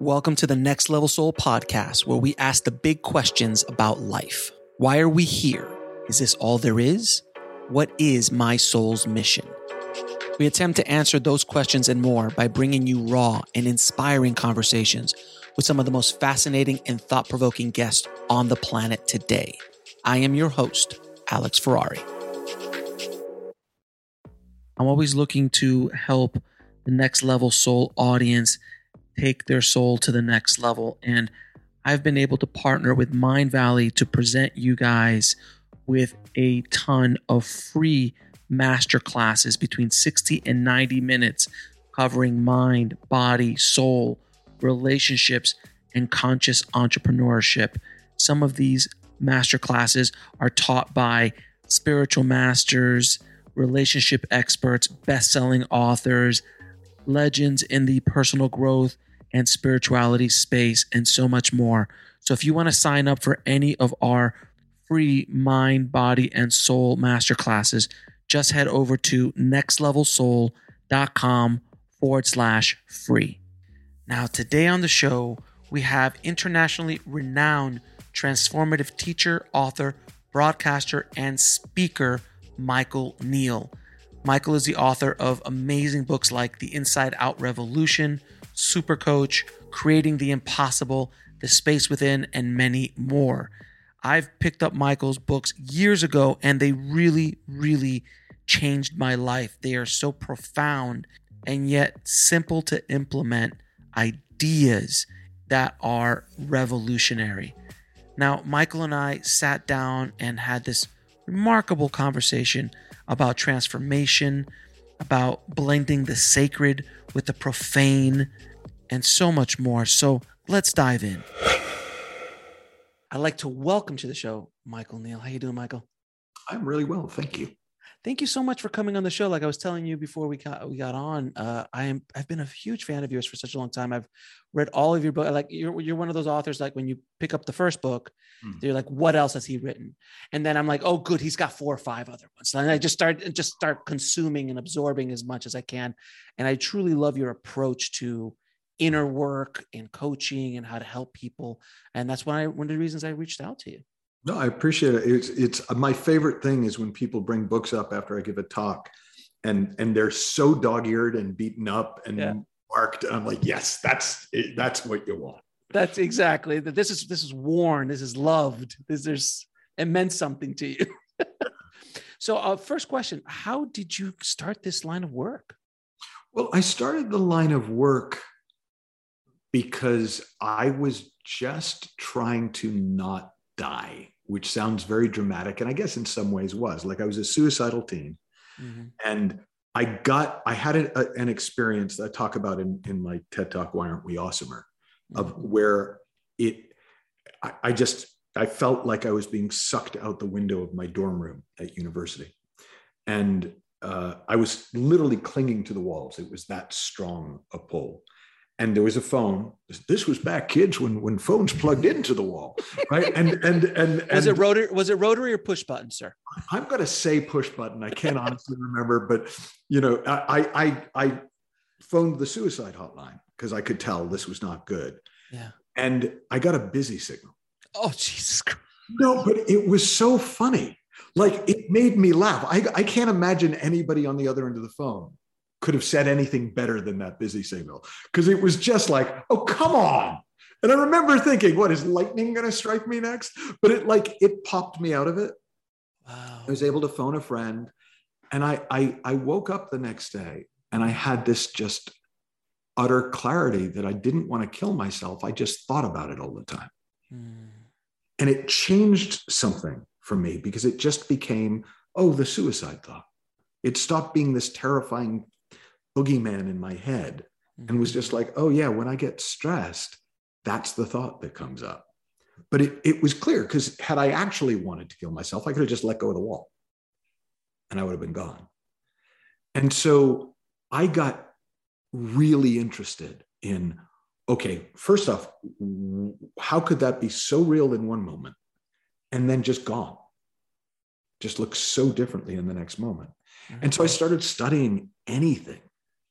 Welcome to the Next Level Soul podcast, where we ask the big questions about life. Why are we here? Is this all there is? What is my soul's mission? We attempt to answer those questions and more by bringing you raw and inspiring conversations with some of the most fascinating and thought-provoking guests on the planet today. I am your host, Alex Ferrari. I'm always looking to help the Next Level Soul audience take their soul to the next level. And I've been able to partner with Mindvalley to present you guys with a ton of free masterclasses between 60 and 90 minutes covering mind, body, soul, relationships, and conscious entrepreneurship. Some of these masterclasses are taught by spiritual masters, relationship experts, best-selling authors, legends in the personal growth and spirituality space, and so much more. So if you want to sign up for any of our free mind, body, and soul masterclasses, just head over to nextlevelsoul.com/free. Now, today on the show, we have internationally renowned transformative teacher, author, broadcaster, and speaker, Michael Neill. Michael is the author of amazing books like The Inside Out Revolution, Super Coach, Creating the Impossible, The Space Within, and many more. I've picked up Michael's books years ago, and they really, really changed my life. They are so profound and yet simple to implement ideas that are revolutionary. Now, Michael and I sat down and had this remarkable conversation about transformation, about blending the sacred with the profane, and so much more. So let's dive in. I'd like to welcome to the show, Michael Neill. How you doing, Michael? I'm really well, thank you. Thank you so much for coming on the show. Like I was telling you before we got on, I've been a huge fan of yours for such a long time. I've read all of your books. Like you're one of those authors. Like when you pick up the first book, you're like, what else has he written? And then I'm like, oh, good, he's got 4 or 5 other ones. And I just start consuming and absorbing as much as I can. And I truly love your approach to inner work and coaching and how to help people. And that's one of the reasons I reached out to you. No, I appreciate it. It's my favorite thing is when people bring books up after I give a talk and they're so dog-eared and beaten up and marked. And I'm like, yes, that's what you want. That's exactly. This is worn. This is loved. It meant something to you. So first question, how did you start this line of work? Well, I started the line of work because I was just trying to not die, which sounds very dramatic. And I guess in some ways was. Like I was a suicidal teen. Mm-hmm. And I had an experience that I talk about in my TED Talk, Why Aren't We Awesomer? Of where I felt like I was being sucked out the window of my dorm room at university. And I was literally clinging to the walls. It was that strong a pull. And there was a phone. This was back, kids, when phones plugged into the wall, right? And was it rotary or push button, sir? I'm going to say push button. I can't honestly remember, but I phoned the suicide hotline because I could tell this was not good. Yeah. And I got a busy signal. Oh, Jesus Christ. No, but it was so funny. Like it made me laugh. I can't imagine anybody on the other end of the phone could have said anything better than that busy signal, because it was just like, oh, come on. And I remember thinking, what, is lightning going to strike me next? But it popped me out of it. Wow. I was able to phone a friend, and I woke up the next day and I had this just utter clarity that I didn't want to kill myself. I just thought about it all the time. And it changed something for me because it just became, the suicide thought. It stopped being this terrifying boogeyman in my head and was just like, oh yeah, when I get stressed, that's the thought that comes up. But it was clear, because had I actually wanted to kill myself, I could have just let go of the wall and I would have been gone. And so I got really interested in, okay, first off, how could that be so real in one moment and then just gone? Just look so differently in the next moment. And so I started studying anything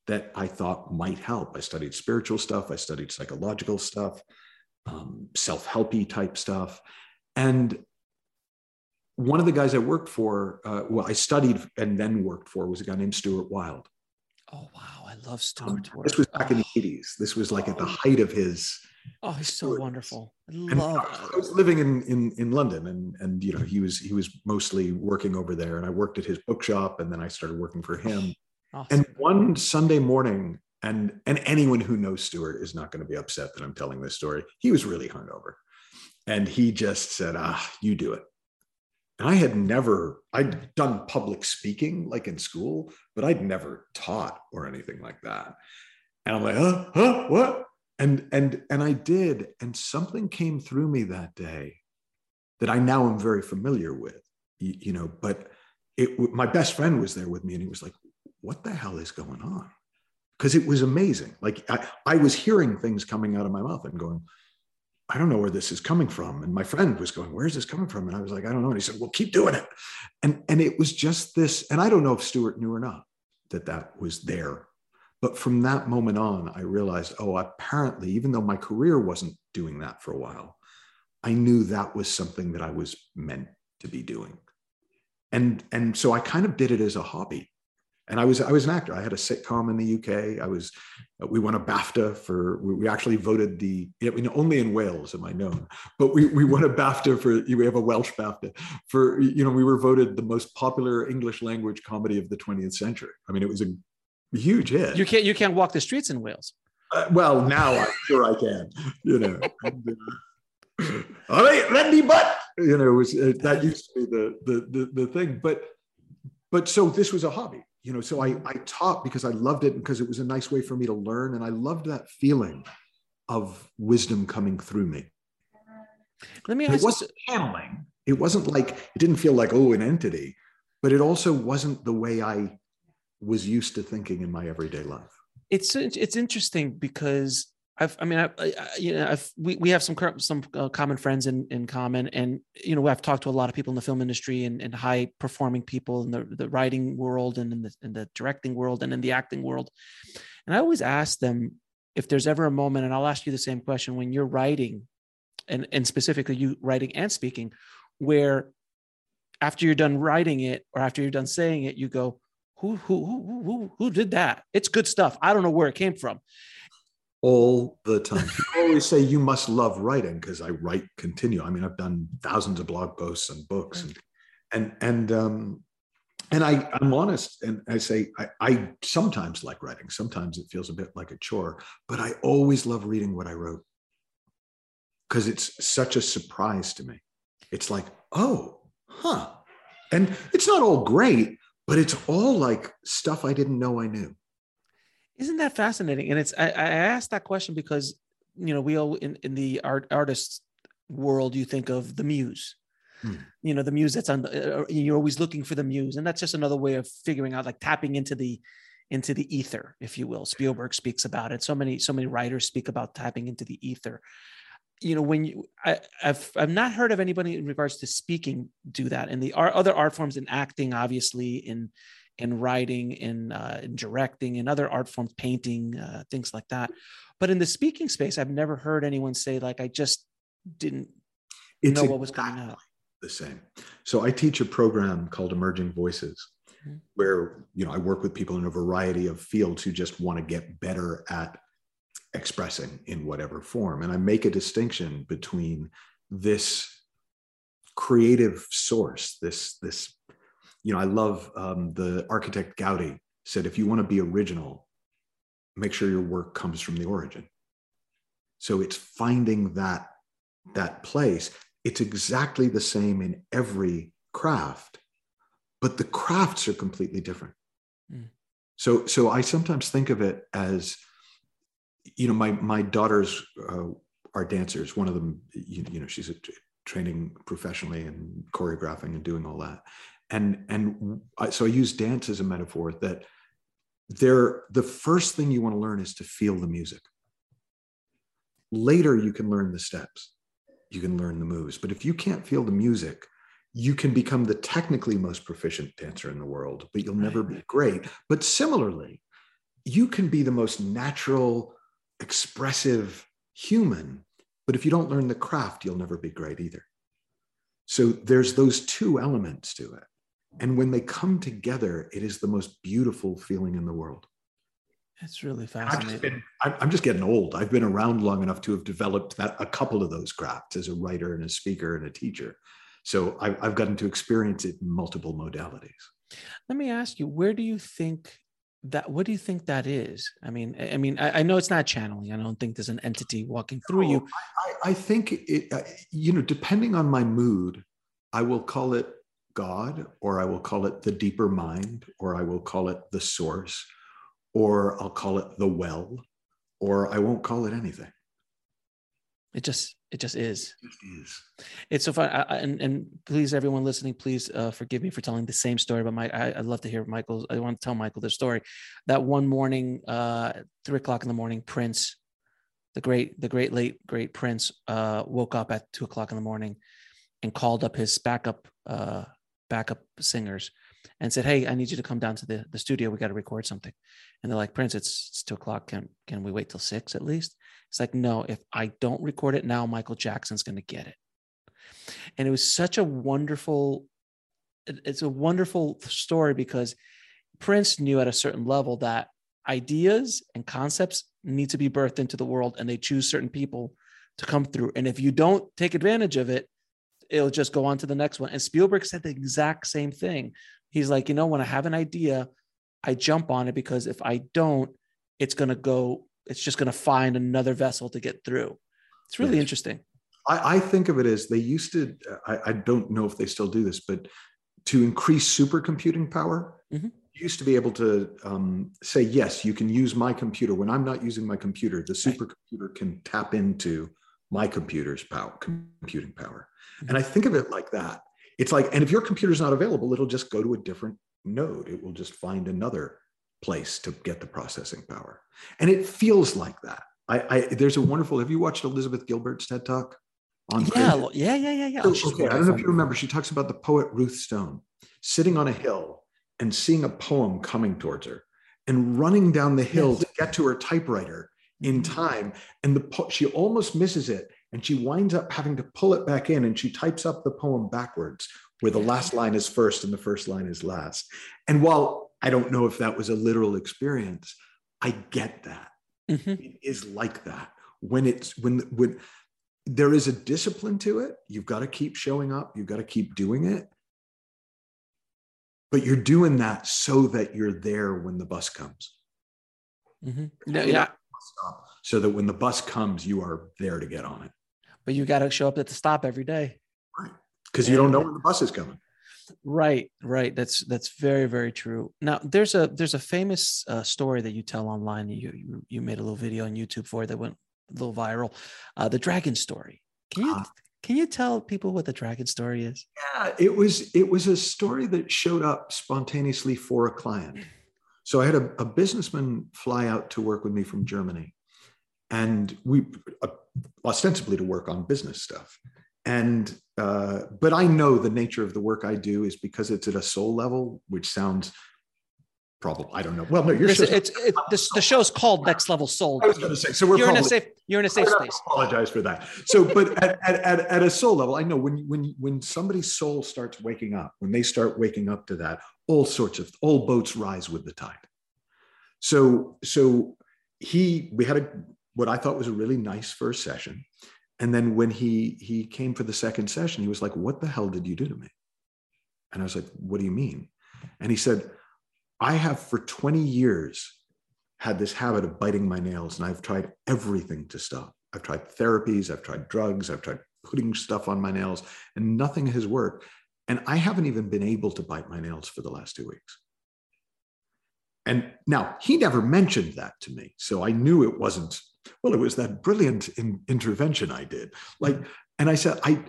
that I thought might help. I studied spiritual stuff. I studied psychological stuff, self-helpy type stuff. And one of the guys I worked for, I studied and then worked for, was a guy named Stuart Wilde. Oh, wow. I love Stuart's work. This was back in the 80s. This was like at the height of his. Oh, he's so wonderful. I was living in London, and he was mostly working over there, and I worked at his bookshop, and then I started working for him. Awesome. And one Sunday morning, and anyone who knows Stuart is not going to be upset that I'm telling this story. He was really hungover, and he just said, you do it. And I'd done public speaking like in school, but I'd never taught or anything like that. And I'm like, what? And I did. And something came through me that day that I now am very familiar with, but my best friend was there with me, and he was like, what the hell is going on? Because it was amazing. Like I was hearing things coming out of my mouth and going, I don't know where this is coming from. And my friend was going, where's this coming from? And I was like, I don't know. And he said, well, keep doing it. And it was just this, and I don't know if Stuart knew or not that was there. But from that moment on, I realized, apparently, even though my career wasn't doing that for a while, I knew that was something that I was meant to be doing. And so I kind of did it as a hobby. And I was an actor. I had a sitcom in the UK. We won a BAFTA we actually voted only in Wales am I known, but we won a BAFTA we have a Welsh BAFTA we were voted the most popular English language comedy of the 20th century. I mean, it was a huge hit. You can't walk the streets in Wales. Well, now I'm sure I can, all right, Randy Butt, that used to be the thing, but so this was a hobby. So I taught because I loved it, because it was a nice way for me to learn. And I loved that feeling of wisdom coming through me. Let me ask you. It wasn't channeling. It wasn't like, it didn't feel like, an entity, but it also wasn't the way I was used to thinking in my everyday life. It's interesting because we have some common friends in common, and I've talked to a lot of people in the film industry and high performing people in the writing world and in the directing world and in the acting world, and I always ask them if there's ever a moment, and I'll ask you the same question, when you're writing, and specifically you writing and speaking, where after you're done writing it or after you're done saying it, you go, who did that? It's good stuff. I don't know where it came from. All the time. People always say you must love writing, because I write continue. I mean, I've done thousands of blog posts and books, and I'm honest, and I say I sometimes like writing. Sometimes it feels a bit like a chore, but I always love reading what I wrote, because it's such a surprise to me. It's like, and it's not all great, but it's all like stuff I didn't know I knew. Isn't that fascinating? And I asked that question because, we all in the artist world, you think of the muse, the muse that's you're always looking for the muse. And that's just another way of figuring out, like tapping into the ether, if you will. Spielberg speaks about it. So many writers speak about tapping into the ether. I've not heard of anybody in regards to speaking do that. And the other art forms, in acting, obviously, in writing, in directing, and other art forms, painting, things like that. But in the speaking space, I've never heard anyone say, like, I just didn't know what was coming out. The same. So I teach a program called Emerging Voices, where I work with people in a variety of fields who just want to get better at expressing in whatever form. And I make a distinction between this creative source, this I love the architect Gaudi said, if you want to be original, make sure your work comes from the origin. So it's finding that place. It's exactly the same in every craft, but the crafts are completely different. So I sometimes think of it as, my daughters are dancers. One of them, she's training professionally and choreographing and doing all that. So I use dance as a metaphor that the first thing you want to learn is to feel the music. Later, you can learn the steps. You can learn the moves. But if you can't feel the music, you can become the technically most proficient dancer in the world, but you'll never be great. But similarly, you can be the most natural, expressive human, but if you don't learn the craft, you'll never be great either. So there's those two elements to it. And when they come together, it is the most beautiful feeling in the world. It's really fascinating. I'm just getting old. I've been around long enough to have developed a couple of those crafts as a writer and a speaker and a teacher. So I've gotten to experience it in multiple modalities. Let me ask you, what do you think that is? I mean, I know it's not channeling. I don't think there's an entity walking through you. I think it, depending on my mood, I will call it God, or I will call it the deeper mind, or I will call it the source, or I'll call it the well, or I won't call it anything. It just is. It just is. It's so fun. And please, everyone listening, please forgive me for telling the same story. But I'd love to hear Michael's. I want to tell Michael this story. That one morning, 3:00 in the morning, Prince, the great Prince, woke up at 2:00 in the morning and called up his backup singers and said, "Hey, I need you to come down to the studio. We got to record something." And they're like, "Prince, it's 2:00. Can we wait till 6 at least?" It's like, "No, if I don't record it now, Michael Jackson's going to get it." And it was such a wonderful story, because Prince knew at a certain level that ideas and concepts need to be birthed into the world, and they choose certain people to come through. And if you don't take advantage of it, it'll just go on to the next one. And Spielberg said the exact same thing. He's like, when I have an idea, I jump on it, because if I don't, it's just going to find another vessel to get through. It's really interesting. I think of it as they used to, I don't know if they still do this, but to increase supercomputing power, you used to be able to say, yes, you can use my computer. When I'm not using my computer, the supercomputer can tap into my computer's computing power. And I think of it like that. It's like, and if your computer's not available, it'll just go to a different node. It will just find another place to get the processing power. And it feels like that. There's a wonderful, have you watched Elizabeth Gilbert's TED Talk? Yeah. Okay, I don't know if you remember, she talks about the poet Ruth Stone sitting on a hill and seeing a poem coming towards her and running down the hill to get to her typewriter in time. And she almost misses it. And she winds up having to pull it back in, and she types up the poem backwards, where the last line is first and the first line is last. And while I don't know if that was a literal experience, I get that. It is like that. When there is a discipline to it, you've got to keep showing up, you've got to keep doing it. But you're doing that so that you're there when the bus comes. So that when the bus comes, you are there to get on it. But you got to show up at the stop every day. Right. Because you don't know when the bus is coming. Right. That's very, very true. Now, there's a famous story that you tell online. You made a little video on YouTube for it that went a little viral. The dragon story. Can you tell people what the dragon story is? Yeah, it was a story that showed up spontaneously for a client. So I had a businessman fly out to work with me from Germany, and we ostensibly to work on business stuff. And but I know the nature of the work I do is because it's at a soul level, which sounds probably, I don't know. Well, no, the show's called Next Level Soul. I was going to say, so you're in a safe space. Apologize for that. So, but at a soul level, I know when somebody's soul starts waking up, when they start waking up to that, all boats rise with the tide. So we had what I thought was a really nice first session. And then when he came for the second session, he was like, "What the hell did you do to me?" And I was like, "What do you mean?" And he said, "I have for 20 years had this habit of biting my nails, and I've tried everything to stop. I've tried therapies, I've tried drugs, I've tried putting stuff on my nails, and nothing has worked. And I haven't even been able to bite my nails for the last 2 weeks." And now he never mentioned that to me. So I knew it wasn't, well, it was that brilliant intervention I did. And I said, I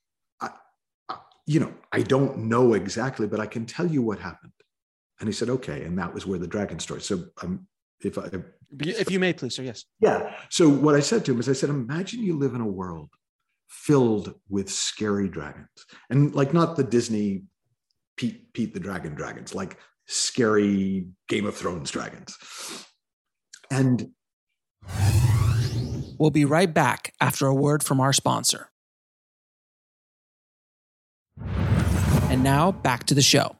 don't know exactly, but I can tell you what happened. And he said, "Okay." And that was where the dragon story. So if you may, please, sir. Yes. Yeah. So what I said to him is, I said, imagine you live in a world filled with scary dragons, and not the Disney Pete the Dragon dragons, like scary Game of Thrones dragons. And we'll be right back after a word from our sponsor. And now back to the show.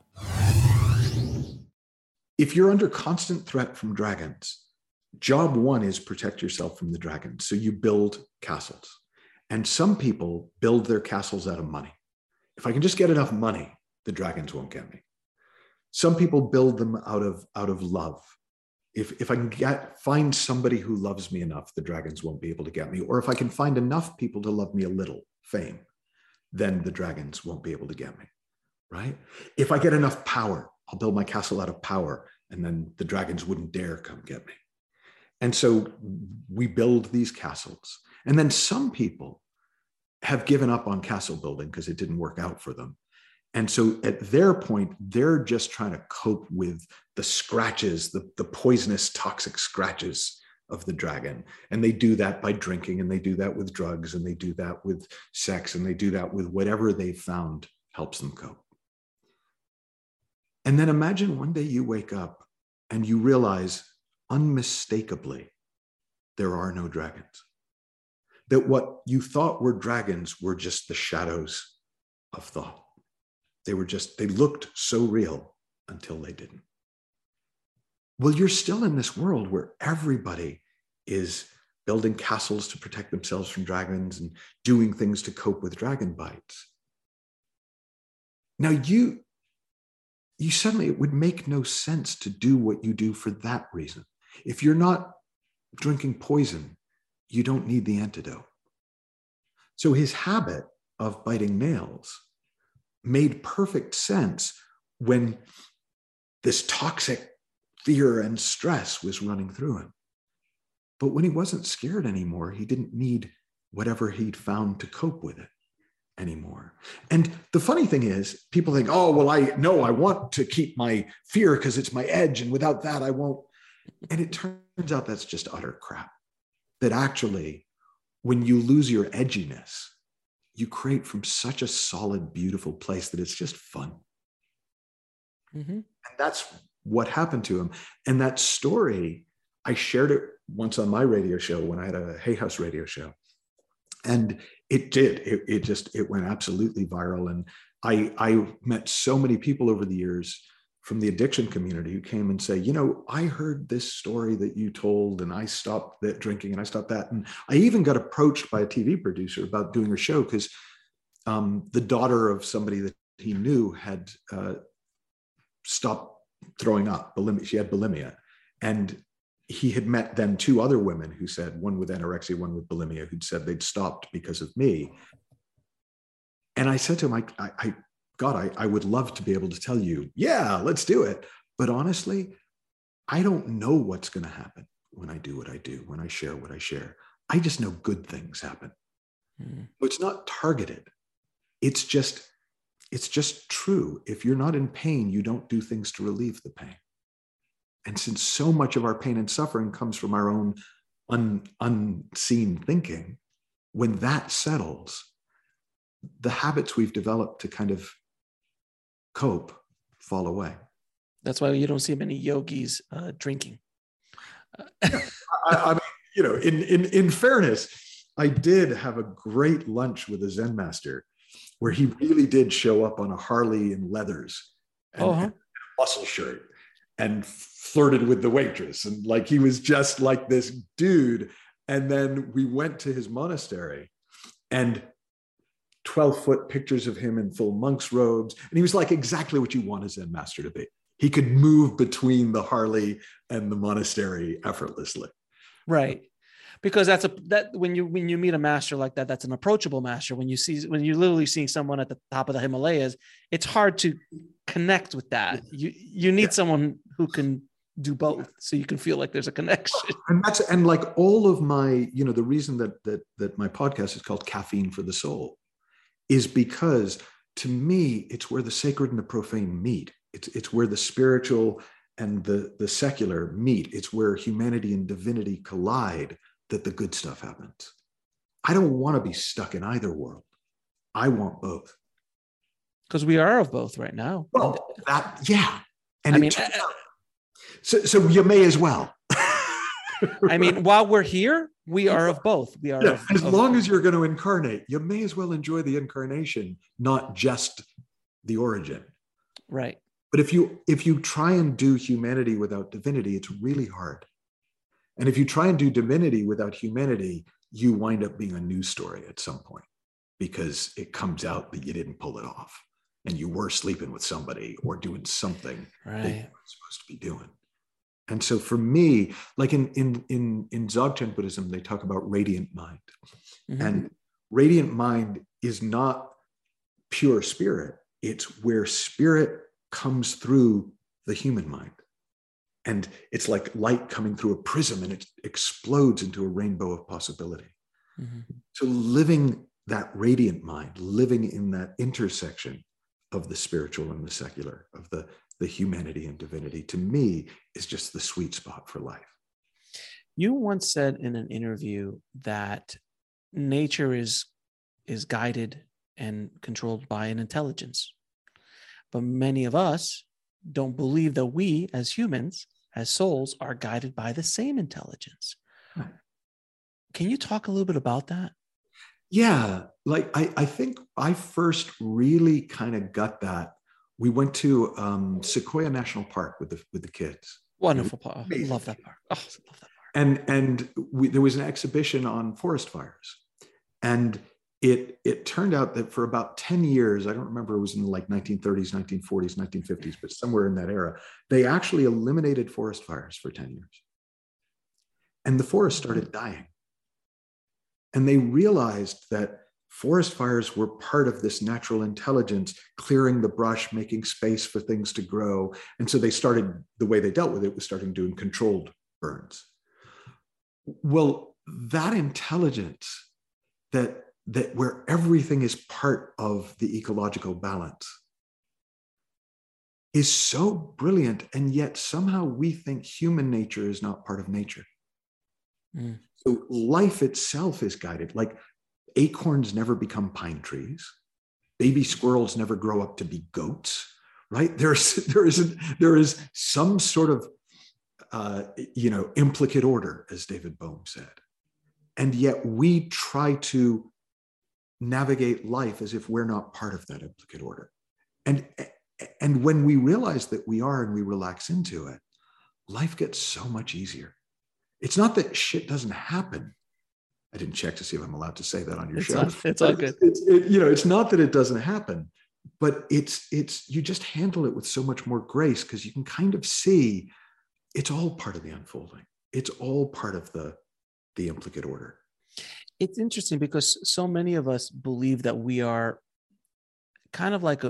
If you're under constant threat from dragons, job one is protect yourself from the dragons. So you build castles. And some people build their castles out of money. If I can just get enough money, the dragons won't get me. Some people build them out of love. If I can find somebody who loves me enough, the dragons won't be able to get me. Or if I can find enough people to love me a little, fame, then the dragons won't be able to get me, right? If I get enough power, I'll build my castle out of power, and then the dragons wouldn't dare come get me. And so we build these castles. And then some people have given up on castle building because it didn't work out for them. And so at their point, they're just trying to cope with the scratches, the poisonous, toxic scratches of the dragon. And they do that by drinking, and they do that with drugs, and they do that with sex, and they do that with whatever they found helps them cope. And then imagine one day you wake up and you realize unmistakably there are no dragons. That what you thought were dragons were just the shadows of thought. They looked so real until they didn't. Well, you're still in this world where everybody is building castles to protect themselves from dragons and doing things to cope with dragon bites. Now you suddenly, it would make no sense to do what you do for that reason. If you're not drinking poison, you don't need the antidote. So his habit of biting nails made perfect sense when this toxic fear and stress was running through him. But when he wasn't scared anymore, he didn't need whatever he'd found to cope with it anymore. And the funny thing is, people think, oh, well, I want to keep my fear because it's my edge, and without that, I won't. And it turns out that's just utter crap. That actually, when you lose your edginess, you create from such a solid, beautiful place that it's just fun. Mm-hmm. And that's what happened to him. And that story, I shared it once on my radio show when I had a Hay House radio show. And it went absolutely viral. And I met so many people over the years from the addiction community who came and say, I heard this story that you told, and I stopped that drinking, and I stopped that. And I even got approached by a TV producer about doing a show because the daughter of somebody that he knew had stopped throwing up. She had bulimia. And he had met then two other women who said, one with anorexia, one with bulimia, who'd said they'd stopped because of me. And I said to him, I would love to be able to tell you, yeah, let's do it. But honestly, I don't know what's going to happen when I do what I do, when I share what I share. I just know good things happen. It's not targeted. It's just true. If you're not in pain, you don't do things to relieve the pain. And since so much of our pain and suffering comes from our own unseen thinking, when that settles, the habits we've developed to kind of cope fall away. That's why you don't see many yogis drinking. I mean, in fairness, I did have a great lunch with a Zen master where he really did show up on a Harley in leathers and a muscle shirt and flirted with the waitress. And like, he was just like this dude. And then we went to his monastery and 12-foot pictures of him in full monk's robes. And he was like exactly what you want a Zen master to be. He could move between the Harley and the monastery effortlessly. Right. Because when you meet a master like that, that's an approachable master. When you're literally seeing someone at the top of the Himalayas, it's hard to connect with that. You need someone who can do both, so you can feel like there's a connection. And like all of my, the reason that my podcast is called Caffeine for the Soul is because to me, it's where the sacred and the profane meet. It's where the spiritual and the secular meet. It's where humanity and divinity collide, that the good stuff happens. I don't want to be stuck in either world. I want both. Because we are of both right now. Well, yeah. And so you may as well. I mean, while we're here, we are of both. We are yeah, as long as you're going to incarnate, you may as well enjoy the incarnation, not just the origin. Right. But if you try and do humanity without divinity, it's really hard. And if you try and do divinity without humanity, you wind up being a news story at some point, because it comes out that you didn't pull it off and you were sleeping with somebody or doing something that you weren't supposed to be doing. And so for me, like in Dzogchen Buddhism, they talk about radiant mind. Mm-hmm. And radiant mind is not pure spirit. It's where spirit comes through the human mind. And it's like light coming through a prism, and it explodes into a rainbow of possibility. Mm-hmm. So living that radiant mind, living in that intersection of the spiritual and the secular, of the humanity and divinity, to me is just the sweet spot for life. You once said in an interview that nature is guided and controlled by an intelligence. But many of us don't believe that we as humans, as souls, are guided by the same intelligence. Right. Can you talk a little bit about that? Yeah, like I think I first really kind of got that. We went to Sequoia National Park with the kids. Wonderful park. Love that park. Oh, love that park. And there was an exhibition on forest fires, and it turned out that for about 10 years, I don't remember, it was in like 1930s, 1940s, 1950s, but somewhere in that era, they actually eliminated forest fires for 10 years. And the forest started dying. And they realized that forest fires were part of this natural intelligence, clearing the brush, making space for things to grow. And so they started, the way they dealt with it was starting doing controlled burns. Well, that intelligence, that where everything is part of the ecological balance, is so brilliant. And yet somehow we think human nature is not part of nature. Mm. So life itself is guided. Like acorns never become pine trees. Baby squirrels never grow up to be goats, right? There is some sort of, implicate order, as David Bohm said. And yet we try to navigate life as if we're not part of that implicate order. And when we realize that we are and we relax into it, life gets so much easier. It's not that shit doesn't happen. I didn't check to see if I'm allowed to say that on your show. It's all good. It's not that it doesn't happen, but it's you just handle it with so much more grace, because you can kind of see it's all part of the unfolding. It's all part of the implicate order. It's interesting because so many of us believe that we are kind of like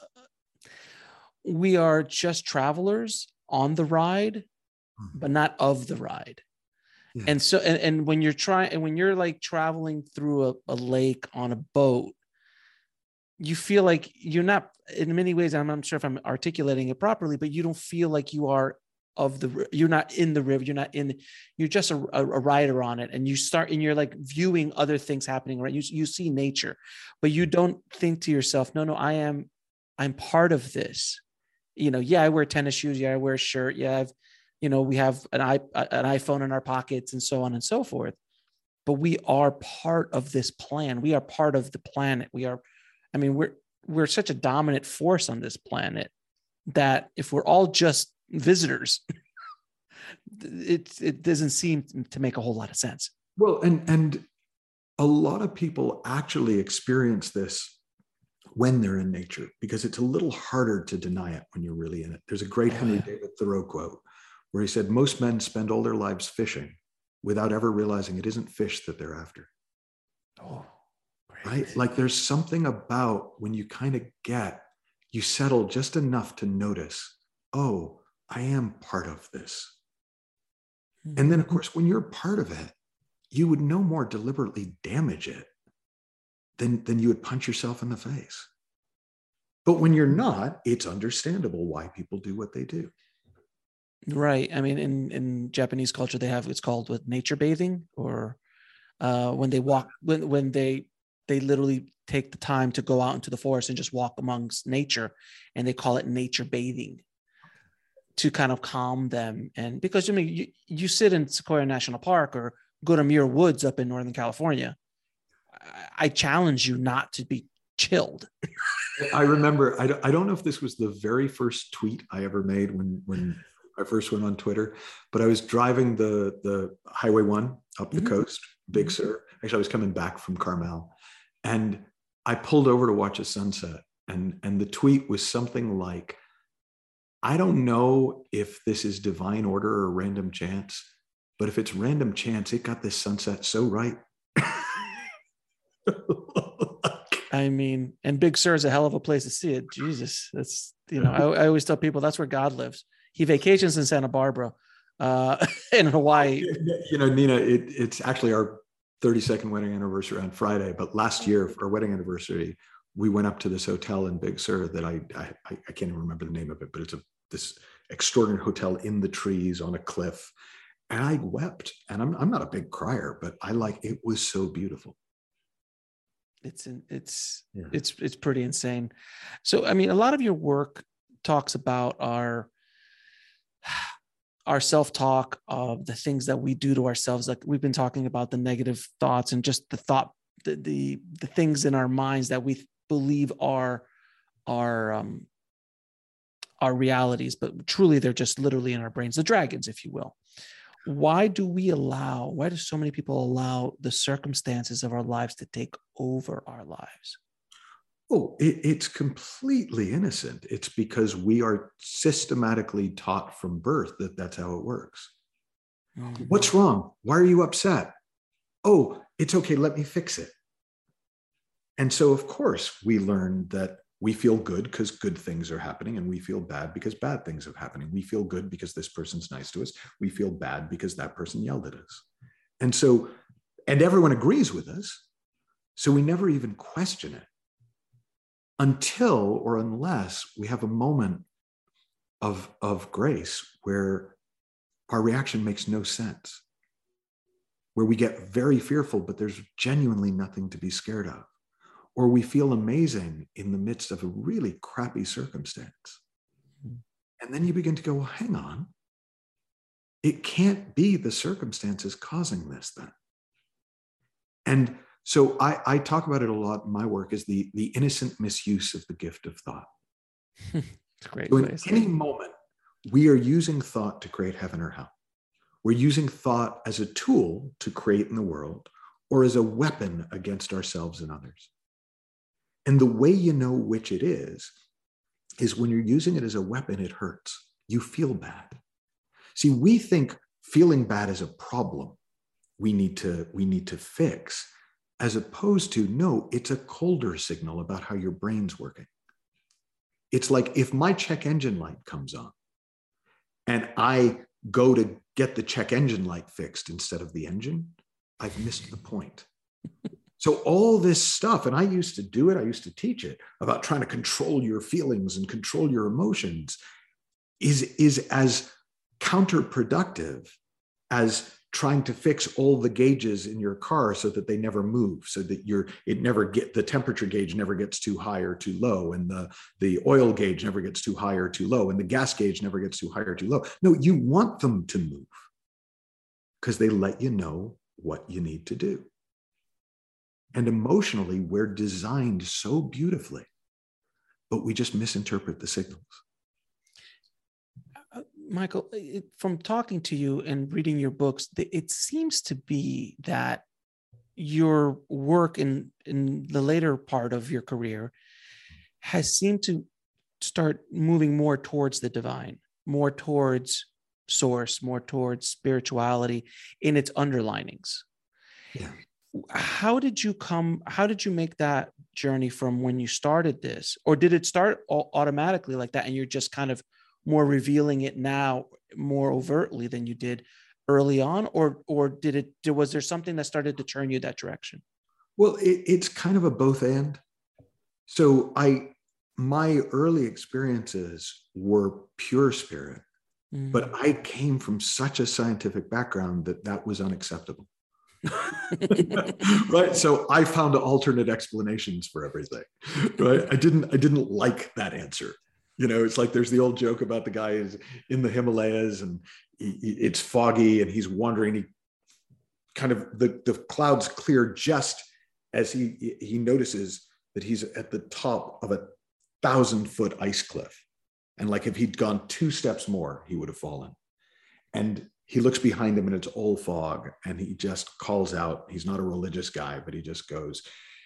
we are just travelers on the ride, but not of the ride. Yeah. And so, and when you're like traveling through a lake on a boat, you feel like you're not, in many ways, I'm not sure if I'm articulating it properly, but you don't feel like you are you're not in the river, you're just a rider on it. And you're like viewing other things happening, right? You see nature, but you don't think to yourself, no, I'm part of this. Yeah, I wear tennis shoes. Yeah, I wear a shirt. Yeah, we have an iPhone in our pockets and so on and so forth. But we are part of this plan. We are part of the planet. We're such a dominant force on this planet that if we're all just visitors, it doesn't seem to make a whole lot of sense. Well, and a lot of people actually experience this when they're in nature, because it's a little harder to deny it when you're really in it. There's a great Henry David Thoreau quote where he said, most men spend all their lives fishing without ever realizing it isn't fish that they're after. Oh, great. Right? Like there's something about when you kind of you settle just enough to notice, oh, I am part of this. Mm-hmm. And then, of course, when you're part of it, you would no more deliberately damage it than you would punch yourself in the face. But when you're not, it's understandable why people do what they do. Right. I mean, in Japanese culture, it's called nature bathing, or when they walk, when they literally take the time to go out into the forest and just walk amongst nature, and they call it nature bathing. to kind of calm them. And because, I mean, you sit in Sequoia National Park or go to Muir Woods up in Northern California. I challenge you not to be chilled. I remember, I don't know if this was the very first tweet I ever made when I first went on Twitter, but I was driving the Highway 1 up the coast, Big Sur. Actually, I was coming back from Carmel, and I pulled over to watch a sunset. And the tweet was something like, I don't know if this is divine order or random chance, but if it's random chance, it got this sunset so right. I mean, and Big Sur is a hell of a place to see it. Jesus, that's, you know, I always tell people that's where God lives. He vacations in Santa Barbara, in Hawaii. You know, Nina, it's actually our 32nd wedding anniversary on Friday, but last year for our wedding anniversary, we went up to this hotel in Big Sur that I can't even remember the name of it, but it's this extraordinary hotel in the trees on a cliff. And I wept, and I'm not a big crier, but it was so beautiful. It's pretty insane. So, I mean, a lot of your work talks about our self-talk, of the things that we do to ourselves. Like we've been talking about the negative thoughts and just the things in our minds that we believe are realities, but truly they're just literally in our brains, the dragons, if you will. Why do so many people allow the circumstances of our lives to take over our lives? Oh, it's completely innocent. It's because we are systematically taught from birth that that's how it works. Mm-hmm. What's wrong? Why are you upset? Oh, it's okay. Let me fix it. And so, of course, we learn that we feel good because good things are happening, and we feel bad because bad things are happening. We feel good because this person's nice to us. We feel bad because that person yelled at us. And everyone agrees with us. So we never even question it until or unless we have a moment of grace where our reaction makes no sense, where we get very fearful, but there's genuinely nothing to be scared of. Or we feel amazing in the midst of a really crappy circumstance. And then you begin to go, well, hang on. It can't be the circumstances causing this then. And so I talk about it a lot in my work as the innocent misuse of the gift of thought. It's great. So in any moment, we are using thought to create heaven or hell. We're using thought as a tool to create in the world, or as a weapon against ourselves and others. And the way you know which it is when you're using it as a weapon, it hurts. You feel bad. See, we think feeling bad is a problem we need to fix, as opposed to, no, it's a colder signal about how your brain's working. It's like if my check engine light comes on and I go to get the check engine light fixed instead of the engine, I've missed the point. So all this stuff, and I used to do it, I used to teach it, about trying to control your feelings and control your emotions, is as counterproductive as trying to fix all the gauges in your car so that they never move, so that the temperature gauge never gets too high or too low, and the oil gauge never gets too high or too low, and the gas gauge never gets too high or too low. No, you want them to move because they let you know what you need to do. And emotionally, we're designed so beautifully, but we just misinterpret the signals. Michael, from talking to you and reading your books, it seems to be that your work in the later part of your career has seemed to start moving more towards the divine, more towards source, more towards spirituality in its underlinings. Yeah. How did you make that journey from when you started this, or did it start automatically like that and you're just kind of more revealing it now more overtly than you did early on, or was there something that started to turn you that direction? Well, it's kind of a both and. So my early experiences were pure spirit, but I came from such a scientific background that was unacceptable. Right. So I found alternate explanations for everything. Right. I didn't like that answer. It's like there's the old joke about the guy is in the Himalayas and it's foggy and he's wandering. He kind of the clouds clear just as he notices that he's at the top of a 1,000-foot ice cliff. And like if he'd gone 2 steps more, he would have fallen. And he looks behind him and it's all fog. And he just calls out. He's not a religious guy, but he just goes,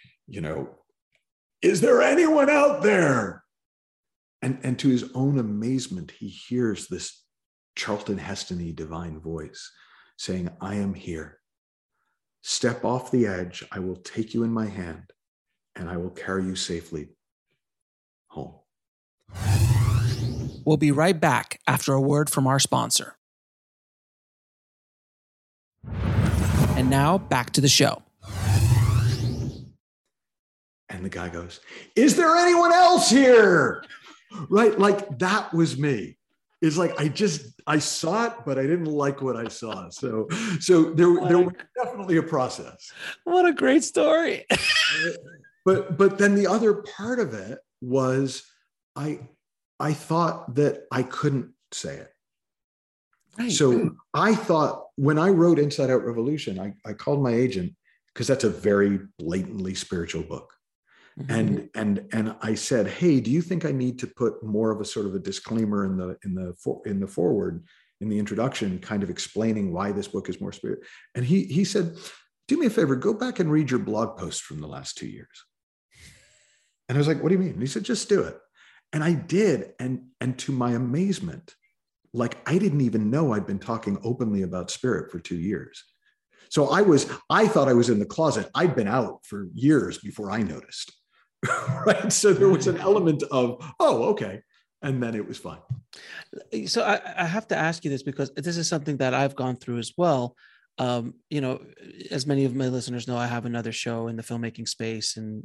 is there anyone out there? And to his own amazement, he hears this Charlton Heston-y divine voice saying, I am here. Step off the edge. I will take you in my hand and I will carry you safely home. We'll be right back after a word from our sponsor. And now back to the show. And the guy goes, is there anyone else here? Right? Like that was me. It's like, I saw it, but I didn't like what I saw. So there was definitely a process. What a great story. But then the other part of it was I thought that I couldn't say it. Right. So I thought when I wrote Inside Out Revolution, I called my agent because that's a very blatantly spiritual book. Mm-hmm. And I said, hey, do you think I need to put more of a sort of a disclaimer in the forward, in the introduction, kind of explaining why this book is more spirit? And he said, do me a favor, go back and read your blog post from the last 2 years. And I was like, what do you mean? And he said, just do it. And I did. And to my amazement, like I didn't even know I'd been talking openly about spirit for 2 years. So I thought I was in the closet. I'd been out for years before I noticed. Right. So there was an element of, oh, okay. And then it was fine. So I have to ask you this because this is something that I've gone through as well. As many of my listeners know, I have another show in the filmmaking space and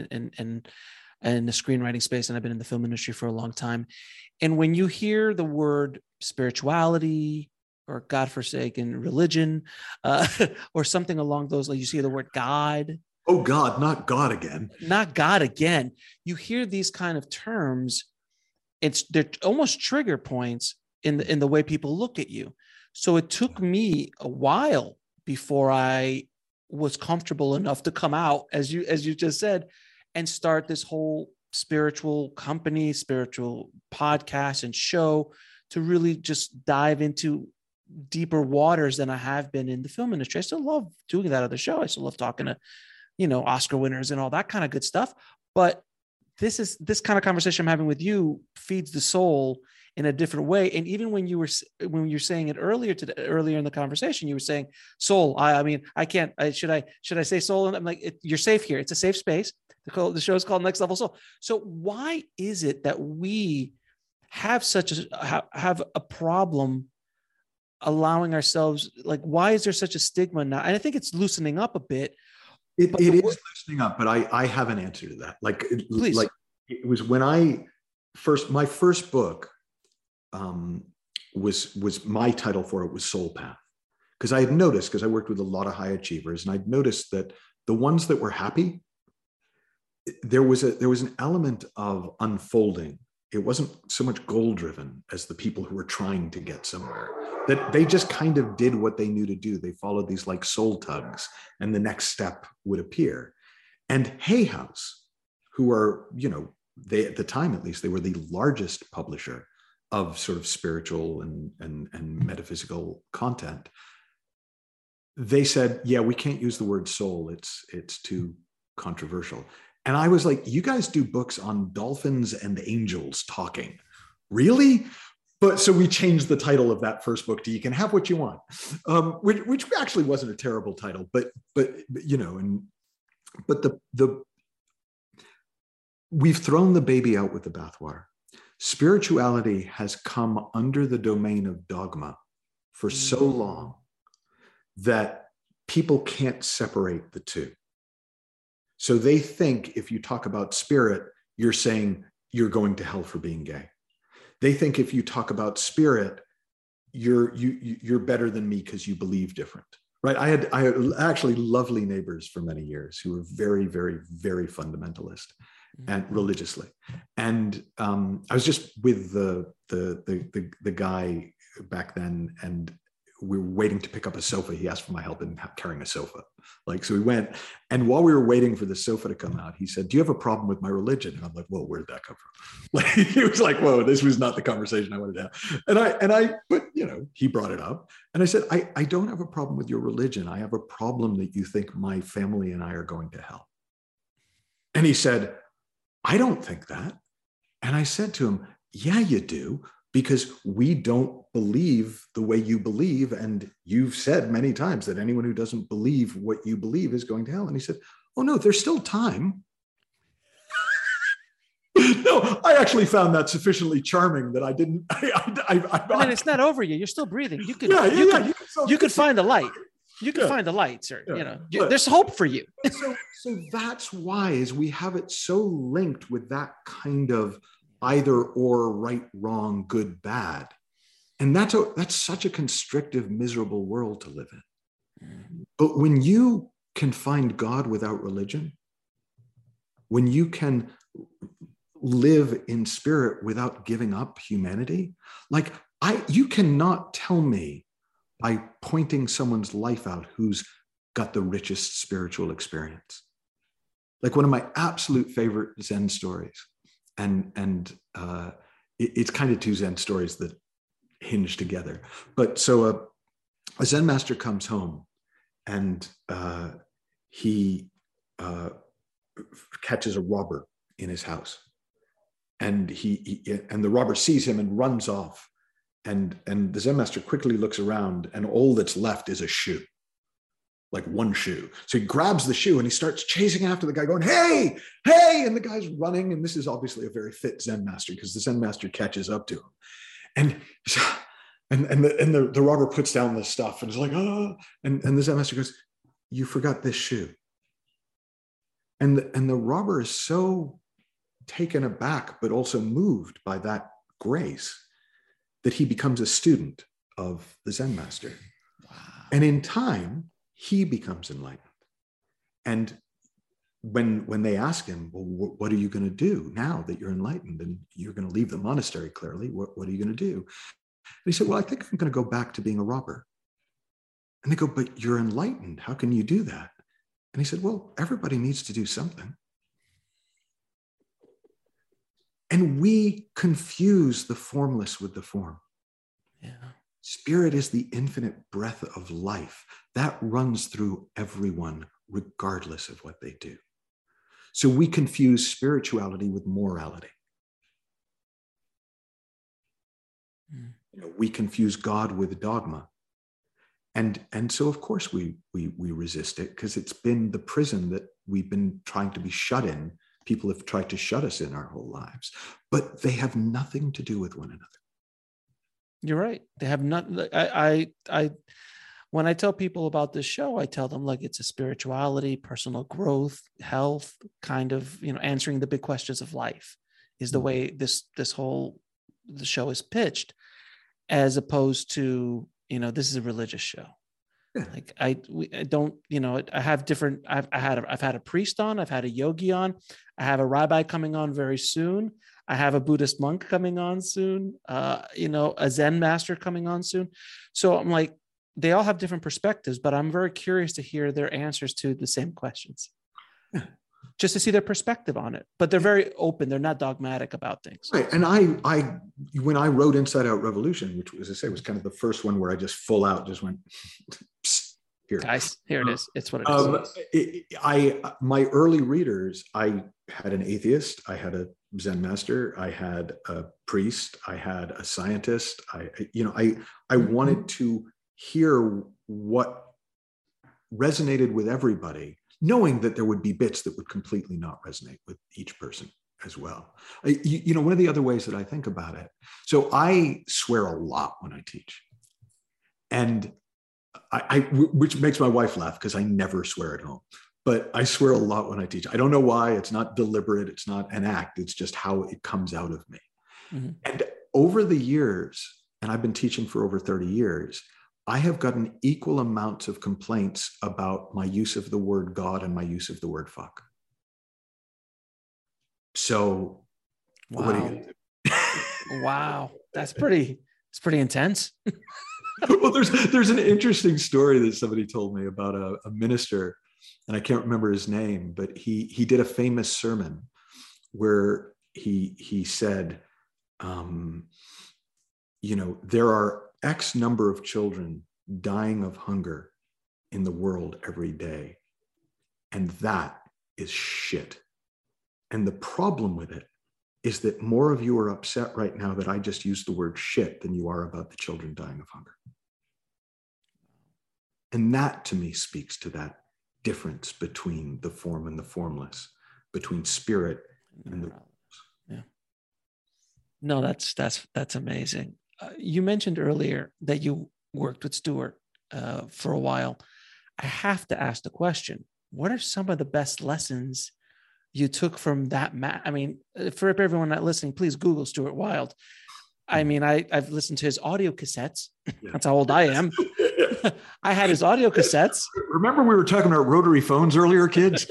the screenwriting space, and I've been in the film industry for a long time. And when you hear the word spirituality or godforsaken religion, or something along those lines, you see the word God. Oh God, not God again. Not God again. You hear these kind of terms. They're almost trigger points in the way people look at you. So it took me a while before I was comfortable enough to come out, as you just said, and start this whole spiritual company, spiritual podcast and show to really just dive into deeper waters than I have been in the film industry. I still love doing that other show. I still love talking to, Oscar winners and all that kind of good stuff. But this kind of conversation I'm having with you feeds the soul in a different way. And even when you're saying it earlier in the conversation, you were saying soul. I can't. Should I say soul? And I'm like, you're safe here. It's a safe space. The show is called Next Level Soul. So why is it that we have have a problem allowing ourselves? Like, why is there such a stigma now? And I think it's loosening up a bit. It is loosening up, but I have an answer to that. Please. Like it was when my first book was my title for it was Soul Path. Because I had noticed, because I worked with a lot of high achievers, and I'd noticed that the ones that were happy, there was an element of unfolding. It wasn't so much goal driven as the people who were trying to get somewhere, that they just kind of did what they knew to do. They followed these like soul tugs and the next step would appear. And Hay House, who are, they, at the time, at least, they were the largest publisher of sort of spiritual and metaphysical content. They said, yeah, we can't use the word soul. It's too controversial. And I was like, you guys do books on dolphins and angels talking. Really? But so we changed the title of that first book to You Can Have What You Want, which actually wasn't a terrible title, but we've thrown the baby out with the bathwater. Spirituality has come under the domain of dogma for so long that people can't separate the two. So they think if you talk about spirit, you're saying you're going to hell for being gay. They think if you talk about spirit, you're better than me because you believe different, right? I had actually lovely neighbors for many years who were very, very, very fundamentalist. and religiously. And I was just with the guy back then, and we were waiting to pick up a sofa. He asked for my help in carrying a sofa. So we went, and while we were waiting for the sofa to come out, he said, "Do you have a problem with my religion?" And I'm like, "Whoa, where did that come from?" He was like, "Whoa, this was not the conversation I wanted to have." But he brought it up, and I said, I don't have a problem with your religion. I have a problem that you think my family and I are going to hell." And he said, "I don't think that." And I said to him, "Yeah, you do, because we don't believe the way you believe. And you've said many times that anyone who doesn't believe what you believe is going to hell." And he said, "Oh, no, there's still time." No, I actually found that sufficiently charming that I didn't. I mean, it's not over yet. You're still breathing. You could, you could find the light. You can find the light, sir. There's hope for you. So that's why is we have it so linked with that kind of either or, right, wrong, good, bad. And that's such a constrictive, miserable world to live in. But when you can find God without religion, when you can live in spirit without giving up humanity, you cannot tell me by pointing someone's life out who's got the richest spiritual experience. One of my absolute favorite Zen stories, and it's kind of two Zen stories that hinge together. But so a Zen master comes home, and he catches a robber in his house, and and the robber sees him and runs off. And the Zen master quickly looks around, and all that's left is a shoe, one shoe. So he grabs the shoe and he starts chasing after the guy, going, "Hey, hey!" And the guy's running. And this is obviously a very fit Zen master, because the Zen master catches up to him. And the robber puts down the stuff and is like, "Oh!" And the Zen master goes, "You forgot this shoe." And the robber is so taken aback, but also moved by that grace, that he becomes a student of the Zen master. Wow. And in time, he becomes enlightened. And when they ask him, "Well, what are you going to do now that you're enlightened? And you're going to leave the monastery, clearly. What are you going to do?" And he said, "Well, I think I'm going to go back to being a robber." And they go, "But you're enlightened. How can you do that?" And he said, "Well, everybody needs to do something." And we confuse the formless with the form. Yeah. Spirit is the infinite breath of life that runs through everyone, regardless of what they do. So we confuse spirituality with morality. We confuse God with dogma. And so, of course, we resist it, because it's been the prison that we've been trying to be shut in. People have tried to shut us in our whole lives, but they have nothing to do with one another. You're right. They have not. When I tell people about this show, I tell them it's a spirituality, personal growth, health, kind of, answering the big questions of life is the way the show is pitched, as opposed to, this is a religious show. Yeah. I don't, I have different, I've had a priest on, I've had a yogi on, I have a rabbi coming on very soon. I have a Buddhist monk coming on soon, a Zen master coming on soon. So I'm like, they all have different perspectives, but I'm very curious to hear their answers to the same questions, just to see their perspective on it. But they're very open. They're not dogmatic about things. Right. And when I wrote Inside Out Revolution, which, as I say, was kind of the first one where I just full out just went, here. Guys, here it is. It's what it is. My early readers, I had an atheist, I had a Zen master, I had a priest, I had a scientist. I wanted to hear what resonated with everybody, knowing that there would be bits that would completely not resonate with each person as well. One of the other ways that I think about it, so I swear a lot when I teach, and which makes my wife laugh, because I never swear at home, but I swear a lot when I teach. I don't know why. It's not deliberate. It's not an act. It's just how it comes out of me. Mm-hmm. And over the years, and I've been teaching for over 30 years, I have gotten equal amounts of complaints about my use of the word God and my use of the word fuck. So what do Wow. you Wow. It's pretty intense. well, there's an interesting story that somebody told me about a minister, and I can't remember his name, but he did a famous sermon where he said, there are X number of children dying of hunger in the world every day, and that is shit. And the problem with it is that more of you are upset right now that I just used the word shit than you are about the children dying of hunger. And that to me speaks to that difference between the form and the formless, between spirit and the yeah. No, that's amazing. You mentioned earlier that you worked with Stuart for a while. I have to ask the question: what are some of the best lessons you took from that? I mean, for everyone not listening, please Google Stuart Wilde. I mean, I've listened to his audio cassettes. Yeah. That's how old I am. I had his audio cassettes. Remember we were talking about rotary phones earlier, kids?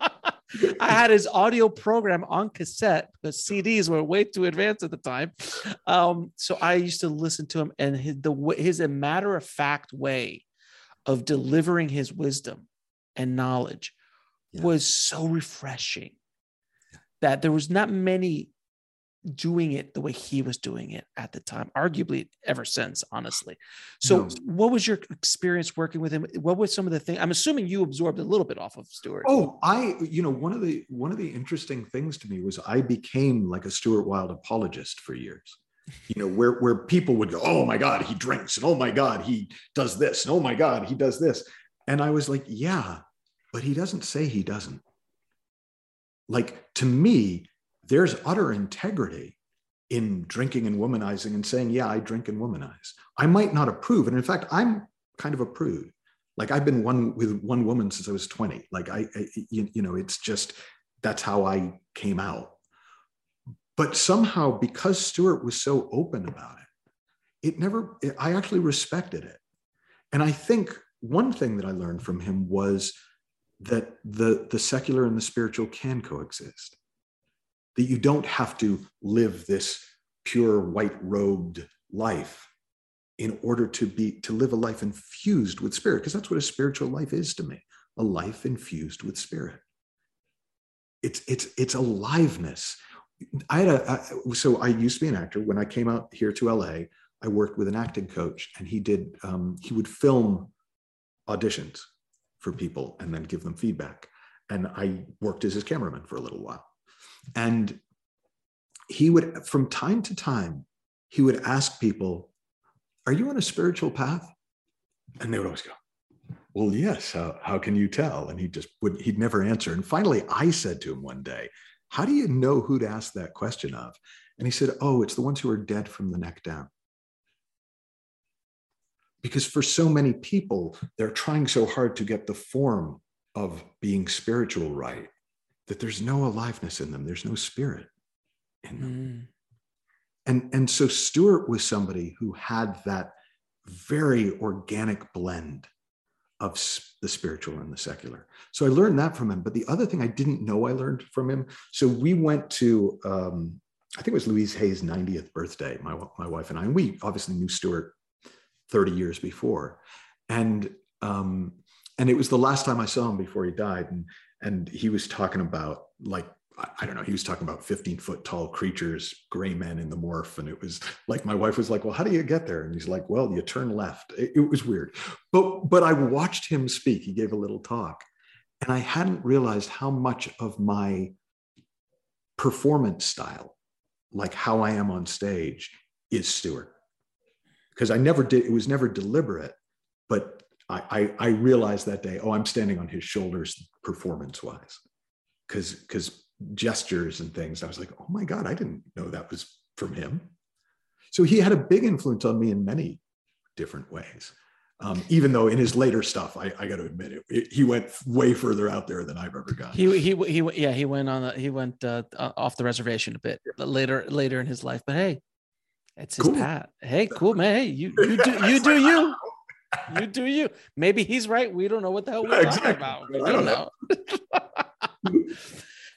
I had his audio program on cassette because CDs were way too advanced at the time. So I used to listen to him, and his a matter-of-fact way of delivering his wisdom and knowledge was so refreshing that there was not many doing it the way he was doing it at the time, arguably ever since, honestly. So what was your experience working with him? What were some of the things? I'm assuming you absorbed a little bit off of Stuart. Oh, one of the interesting things to me was I became like a Stuart Wilde apologist for years. Where people would go, oh my God, he drinks, and oh my God, he does this, and oh my God, he does this. And I was like, yeah, but he doesn't say he doesn't. Like, to me, there's utter integrity in drinking and womanizing and saying, yeah, I drink and womanize. I might not approve. And in fact, I'm kind of a prude. Like, I've been with one woman since I was 20. Like, it's just, that's how I came out. But somehow, because Stuart was so open about it, I actually respected it. And I think one thing that I learned from him was that the secular and the spiritual can coexist. That you don't have to live this pure white-robed life in order to live a life infused with spirit, because that's what a spiritual life is to me, a life infused with spirit. It's aliveness. So I used to be an actor. When I came out here to LA, I worked with an acting coach, and he would film auditions for people and then give them feedback. And I worked as his cameraman for a little while. And he would, from time to time, he would ask people, are you on a spiritual path? And they would always go, well, yes, how can you tell? And he'd never answer. And finally, I said to him one day, how do you know who to ask that question of? And he said, oh, it's the ones who are dead from the neck down. Because for so many people, they're trying so hard to get the form of being spiritual right, that there's no aliveness in them. There's no spirit in them. And so Stuart was somebody who had that very organic blend of the spiritual and the secular. So I learned that from him. But the other thing I didn't know I learned from him. So we went to, I think it was Louise Hay's 90th birthday, my wife and I, and we obviously knew Stuart 30 years before. And it was the last time I saw him before he died. And he was talking about, like, I don't know, he was talking about 15-foot tall creatures, gray men in the morph. And it was like, my wife was like, well, how do you get there? And he's like, well, you turn left. It was weird. But I watched him speak. He gave a little talk. And I hadn't realized how much of my performance style, like how I am on stage, is Stuart. Because it was never deliberate, but I realized that day, oh, I'm standing on his shoulders performance-wise. Because gestures and things, I was like, oh my God, I didn't know that was from him. So he had a big influence on me in many different ways. Even though in his later stuff, I got to admit he went way further out there than I've ever gone. He went off the reservation a bit later in his life. But hey, it's his path. Hey, cool, man. Hey, you do you. You do you. Maybe he's right. We don't know what the hell we're talking about. We don't know.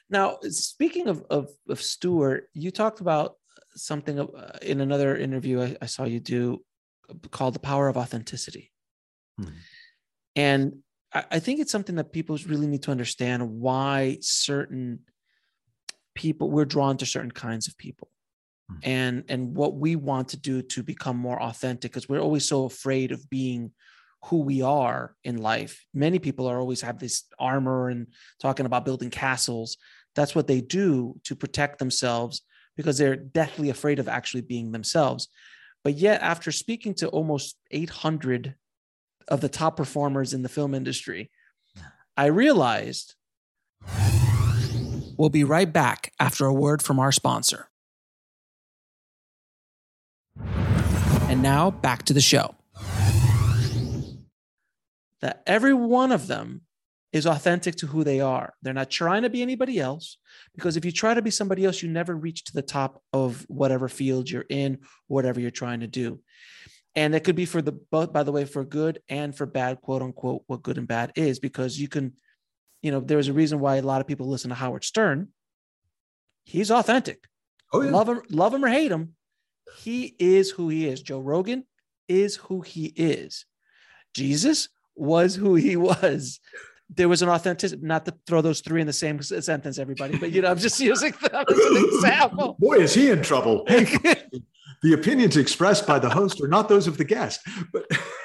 Now, speaking of Stewart, you talked about something in another interview I saw you do called The Power of Authenticity. Hmm. And I think it's something that people really need to understand why certain people, we're drawn to certain kinds of people. And what we want to do to become more authentic, because we're always so afraid of being who we are in life. Many people are always have this armor and talking about building castles. That's what they do to protect themselves because they're deathly afraid of actually being themselves. But yet, after speaking to almost 800 of the top performers in the film industry, I realized we'll be right back after a word from our sponsor. And now back to the show. That every one of them is authentic to who they are. They're not trying to be anybody else, because if you try to be somebody else, you never reach to the top of whatever field you're in, whatever you're trying to do. And it could be for both, by the way, for good and for bad, quote unquote, what good and bad is, because you can, there's a reason why a lot of people listen to Howard Stern. He's authentic. Oh, yeah. Love him or hate him. He is who he is. Joe Rogan is who he is. Jesus was who he was. There was an authenticity, not to throw those three in the same sentence, everybody, but I'm just using them as an example. Boy, is he in trouble. Hey, the opinions expressed by the host are not those of the guest. But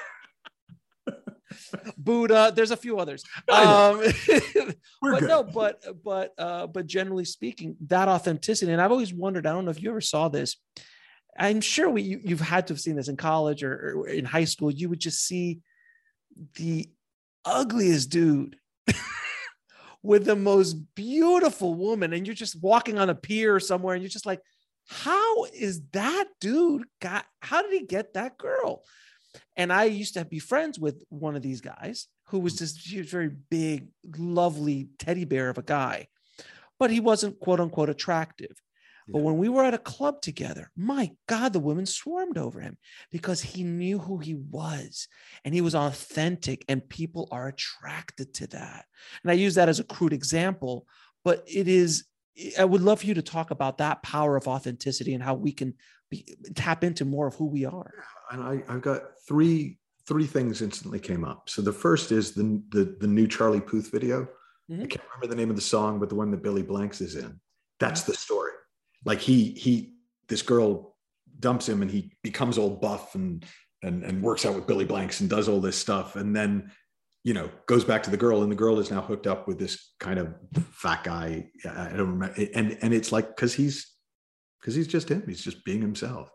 Buddha, there's a few others. We're but good. No, but generally speaking, that authenticity, and I've always wondered, I don't know if you ever saw this. I'm sure you've had to have seen this in college or in high school. You would just see the ugliest dude with the most beautiful woman, and you're just walking on a pier somewhere, and you're just like, how is that dude how did he get that girl? And I used to be friends with one of these guys who was he was very big, lovely teddy bear of a guy, but he wasn't quote unquote attractive. But when we were at a club together, my God, the women swarmed over him because he knew who he was and he was authentic, and people are attracted to that. And I use that as a crude example, but I would love for you to talk about that power of authenticity and how we can tap into more of who we are. And I've got three things instantly came up. So the first is the new Charlie Puth video. Mm-hmm. I can't remember the name of the song, but the one that Billy Blanks is in. That's the story. Like this girl dumps him and he becomes all buff and works out with Billy Blanks and does all this stuff. And then, goes back to the girl, and the girl is now hooked up with this kind of fat guy. I don't remember. And it's like, cause he's just him. He's just being himself.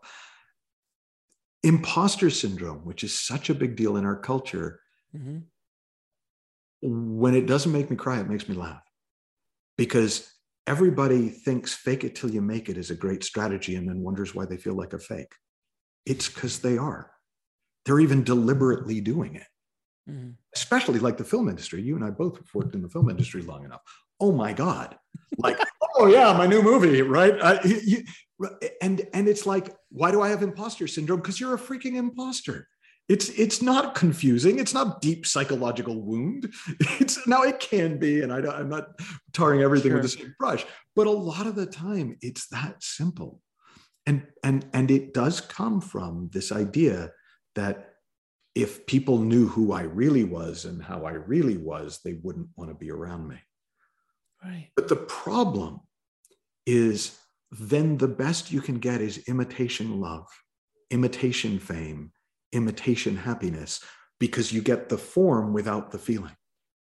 Imposter syndrome, which is such a big deal in our culture. Mm-hmm. When it doesn't make me cry, it makes me laugh, because everybody thinks fake it till you make it is a great strategy and then wonders why they feel like a fake. It's because they are. They're even deliberately doing it. Mm-hmm. Especially like the film industry. You and I both have worked in the film industry long enough. Oh my God. Like, oh yeah, my new movie, right? And it's like, why do I have imposter syndrome? Because you're a freaking imposter. It's not confusing. It's not deep psychological wound. Now it can be, and I'm not tarring everything with the same brush, but a lot of the time it's that simple. And it does come from this idea that if people knew who I really was and how I really was, they wouldn't want to be around me. Right. But the problem is then the best you can get is imitation love, imitation fame, imitation happiness, because you get the form without the feeling.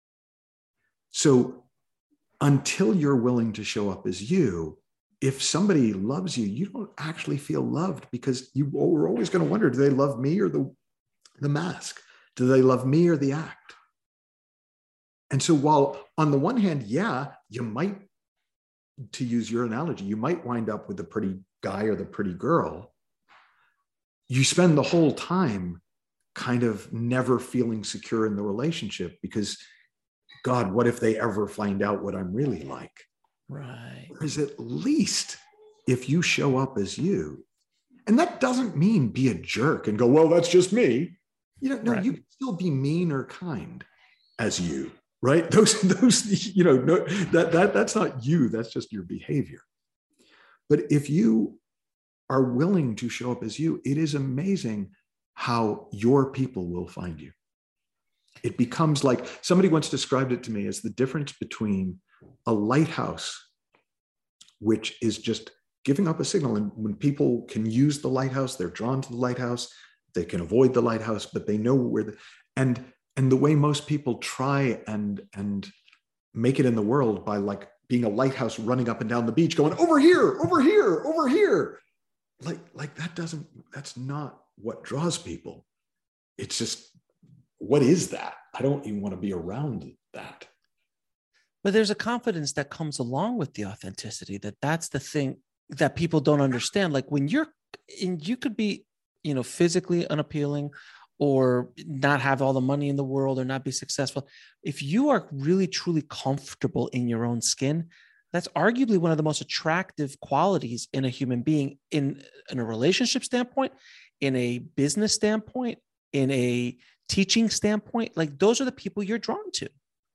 So until you're willing to show up as you, if somebody loves you, you don't actually feel loved, because you were always going to wonder, do they love me or the mask? Do they love me or the act? And so while on the one hand, yeah, you might, to use your analogy, you might wind up with the pretty guy or the pretty girl, you spend the whole time kind of never feeling secure in the relationship, because God, what if they ever find out what I'm really like? Right. Whereas at least if you show up as you, and that doesn't mean be a jerk and go, well, that's just me. No, right. You can still be mean or kind as you. right? Those, you know, no, that's not you. That's just your behavior. But if you are willing to show up as you, it is amazing how your people will find you. It becomes like, somebody once described it to me as the difference between a lighthouse, which is just giving up a signal. And when people can use the lighthouse, they're drawn to the lighthouse, they can avoid the lighthouse, but they know where and the way most people try and make it in the world by like being a lighthouse running up and down the beach, going over here, over here, over here. Like that's not what draws people. It's just, what is that? I don't even want to be around that. But there's a confidence that comes along with the authenticity, that's the thing that people don't understand. Like when you could be, you know, physically unappealing or not have all the money in the world or not be successful. If you are really, truly comfortable in your own skin, that's arguably one of the most attractive qualities in a human being, in a relationship standpoint, in a business standpoint, in a teaching standpoint. Like those are the people you're drawn to.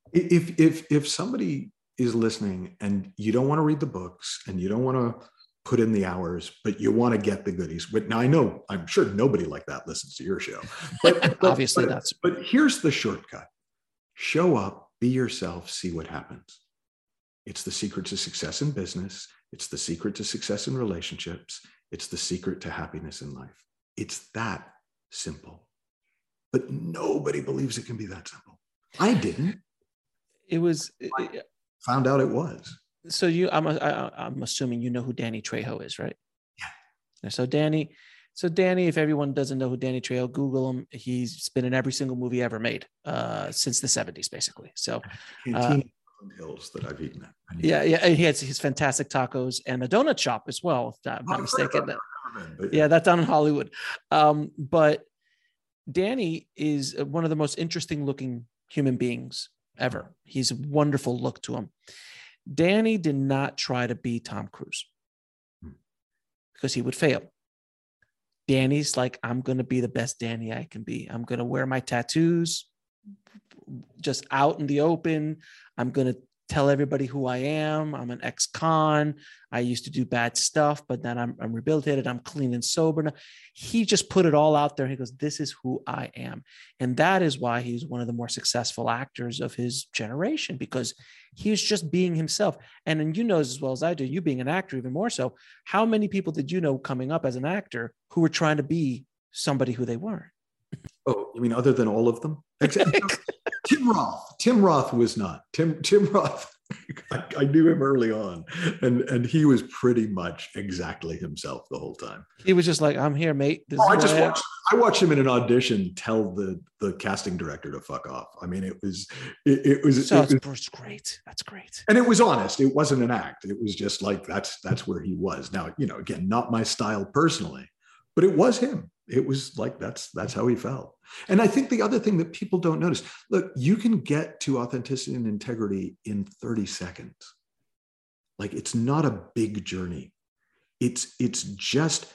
If somebody is listening and you don't want to read the books and you don't want to put in the hours, but you want to get the goodies. But now I know, I'm sure nobody like that listens to your show. But obviously but here's the shortcut. Show up, be yourself, see what happens. It's the secret to success in business. It's the secret to success in relationships. It's the secret to happiness in life. It's that simple. But nobody believes it can be that simple. I didn't. I found out it was. So I'm assuming you know who Danny Trejo is, right? Yeah. So Danny, if everyone doesn't know who Danny Trejo, Google him. He's been in every single movie ever made since the 70s, basically. So hills that I've eaten at. Yeah. He has his fantastic tacos and a donut shop as well, if I'm not mistaken. Yeah, that's down in Hollywood. But Danny is one of the most interesting looking human beings ever. He's a wonderful look to him. Danny did not try to be Tom Cruise because he would fail. Danny's like, I'm going to be the best Danny I can be. I'm going to wear my tattoos just out in the open. I'm going to tell everybody who I am. I'm an ex-con. I used to do bad stuff, but then I'm rehabilitated. I'm clean and sober now. He just put it all out there. He goes, this is who I am. And that is why he's one of the more successful actors of his generation, because he was just being himself. And you know as well as I do, you being an actor even more so, how many people did you know coming up as an actor who were trying to be somebody who they weren't? Oh, you mean other than all of them? Tim Roth. Tim Roth was not. Tim Roth, I knew him early on, and he was pretty much exactly himself the whole time. He was just like, I'm here, mate. I watched him in an audition tell the casting director to fuck off. I mean, it was great. That's great. And it was honest. It wasn't an act. It was just like, that's where he was. Now, you know, again, not my style personally, but it was him. It was like, that's how he felt. And I think the other thing that people don't notice, look, you can get to authenticity and integrity in 30 seconds. Like, it's not a big journey. It's just,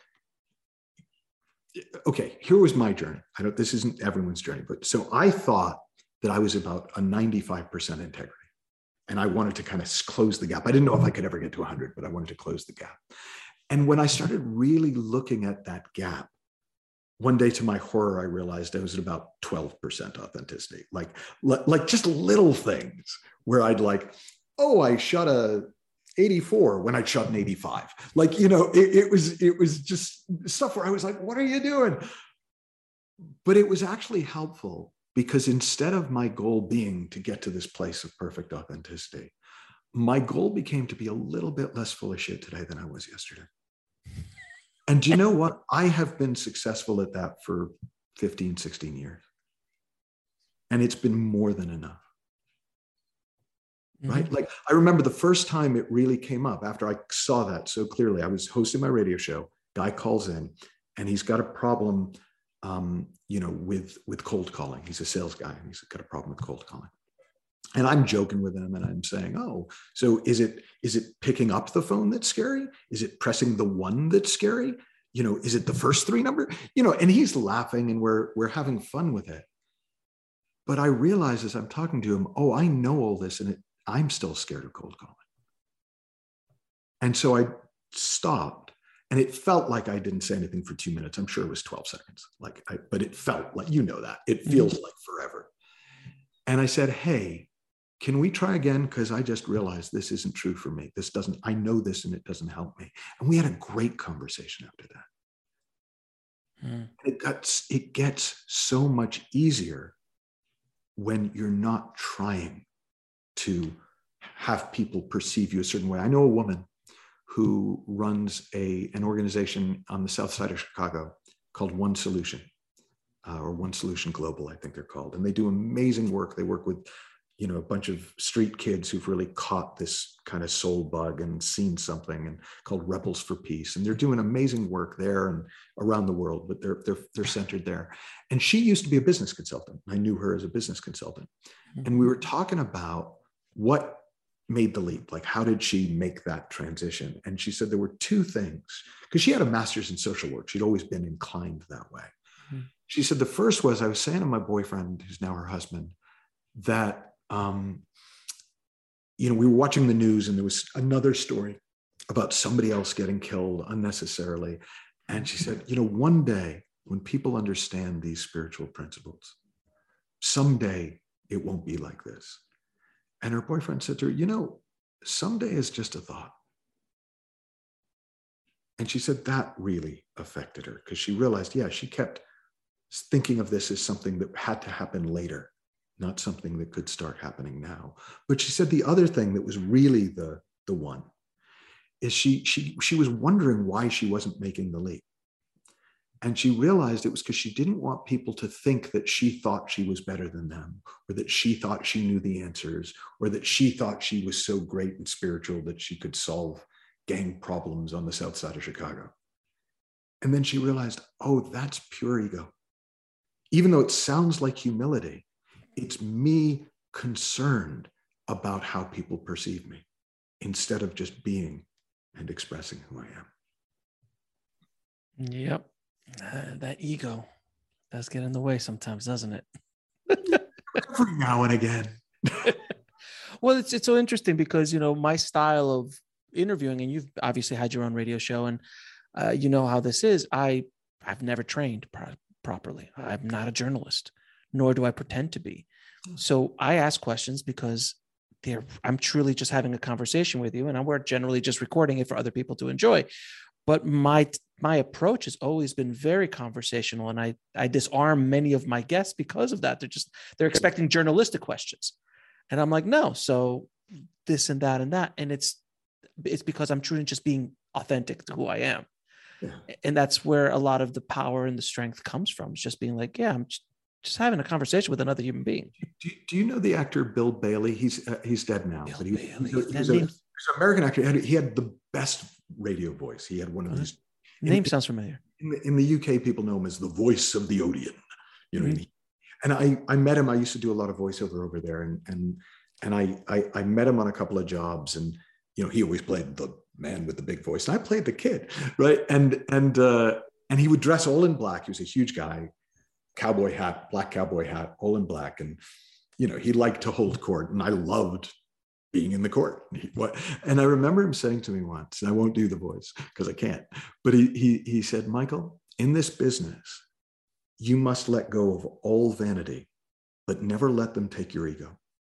okay, here was my journey. This isn't everyone's journey, but so I thought that I was about a 95% integrity. And I wanted to kind of close the gap. I didn't know if I could ever get to 100, but I wanted to close the gap. And when I started really looking at that gap, one day, to my horror, I realized I was at about 12% authenticity, like just little things where I'd like, oh, I shot a 84 when I shot an 85. Like, you know, it was just stuff where I was like, what are you doing? But it was actually helpful because instead of my goal being to get to this place of perfect authenticity, my goal became to be a little bit less full of shit today than I was yesterday. And do you know what? I have been successful at that for 15, 16 years. And it's been more than enough. Mm-hmm. Right? Like, I remember the first time it really came up after I saw that so clearly. I was hosting my radio show. Guy calls in and he's got a problem, with cold calling. He's a sales guy and he's got a problem with cold calling. And I'm joking with him and I'm saying, oh, so is it picking up the phone that's scary? Is it pressing the 1 that's scary? You know, is it the first 3 numbers? You know, and he's laughing and we're having fun with it. But I realized as I'm talking to him, oh, I know all this, and I'm still scared of cold calling. And so I stopped, and it felt like I didn't say anything for 2 minutes. I'm sure it was 12 seconds. But it felt like, that it feels like forever. And I said, hey, can we try again? Because I just realized this isn't true for me. I know this, and it doesn't help me. And we had a great conversation after that. It gets so much easier when you're not trying to have people perceive you a certain way. I know a woman who runs an organization on the south side of Chicago called One Solution, or One Solution Global, I think they're called. And they do amazing work. They work with, a bunch of street kids who've really caught this kind of soul bug and seen something, and called Rebels for Peace. And they're doing amazing work there and around the world, but they're centered there. And she used to be a business consultant. I knew her as a business consultant. And we were talking about what made the leap, like how did she make that transition? And she said there were two things, because she had a master's in social work. She'd always been inclined that way. She said the first was, I was saying to my boyfriend, who's now her husband, that we were watching the news, and there was another story about somebody else getting killed unnecessarily. And she said, one day when people understand these spiritual principles, someday it won't be like this. And her boyfriend said to her, someday is just a thought. And she said that really affected her, because she realized, she kept thinking of this as something that had to happen later, not something that could start happening now. But she said the other thing that was really the one is she was wondering why she wasn't making the leap. And she realized it was because she didn't want people to think that she thought she was better than them, or that she thought she knew the answers, or that she thought she was so great and spiritual that she could solve gang problems on the south side of Chicago. And then she realized, oh, that's pure ego. Even though it sounds like humility, it's me concerned about how people perceive me instead of just being and expressing who I am. Yep. That ego does get in the way sometimes, doesn't it? Every now and again. Well, it's so interesting because, my style of interviewing, and you've obviously had your own radio show, and you know how this is. I've never trained properly. I'm not a journalist, nor do I pretend to be. So I ask questions because I'm truly just having a conversation with you, and we're generally just recording it for other people to enjoy. But my approach has always been very conversational, and I disarm many of my guests because of that. They're expecting journalistic questions, and I'm like, no. So this and that and that, and it's because I'm truly just being authentic to who I am, and that's where a lot of the power and the strength comes from. It's just being like, I'm just having a conversation with another human being. Do you know the actor Bill Bailey? He's dead now, but he's an American actor. He had the best radio voice. He had one of these. Name sounds familiar. In the UK, people know him as the voice of the Odeon. And I met him. I used to do a lot of voiceover over there, and I met him on a couple of jobs, and he always played the man with the big voice, and I played the kid, right? And he would dress all in black. He was a huge guy, black cowboy hat, all in black, and he liked to hold court, and I loved being in the court. And I remember him saying to me once, and I won't do the voice because I can't, but he said, Michael, in this business, you must let go of all vanity, but never let them take your ego.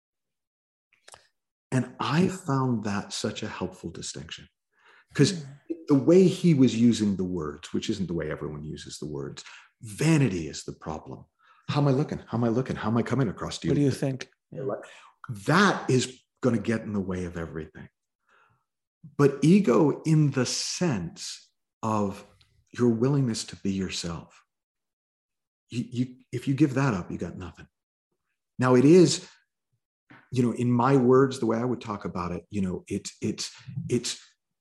And I found that such a helpful distinction, because the way he was using the words, which isn't the way everyone uses the words, vanity is the problem. How am I looking? How am I looking? How am I coming across to you? What do you think? That is going to get in the way of everything. But ego, in the sense of your willingness to be yourself, if you give that up, you got nothing. Now it is, in my words, the way I would talk about it, it's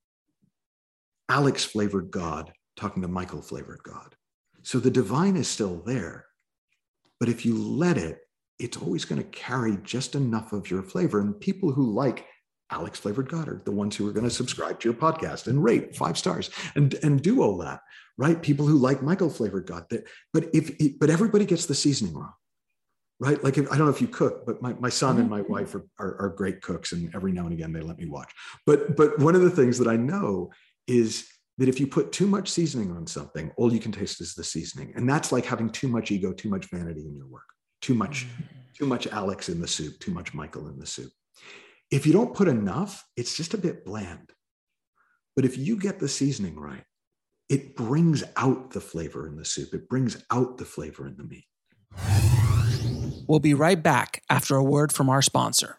Alex flavored God talking to Michael flavored God. So the divine is still there, but if you let it, it's always going to carry just enough of your flavor. And people who like Alex flavored God are the ones who are going to subscribe to your podcast and rate 5 stars and do all that, right? People who like Michael flavored God. But everybody gets the seasoning wrong, right? Like, I don't know if you cook, but my son and my wife are great cooks, and every now and again they let me watch. But one of the things that I know is that if you put too much seasoning on something, all you can taste is the seasoning. And that's like having too much ego, too much vanity in your work, too much Alex in the soup, too much Michael in the soup. If you don't put enough, it's just a bit bland. But if you get the seasoning right, it brings out the flavor in the soup. It brings out the flavor in the meat. We'll be right back after a word from our sponsor.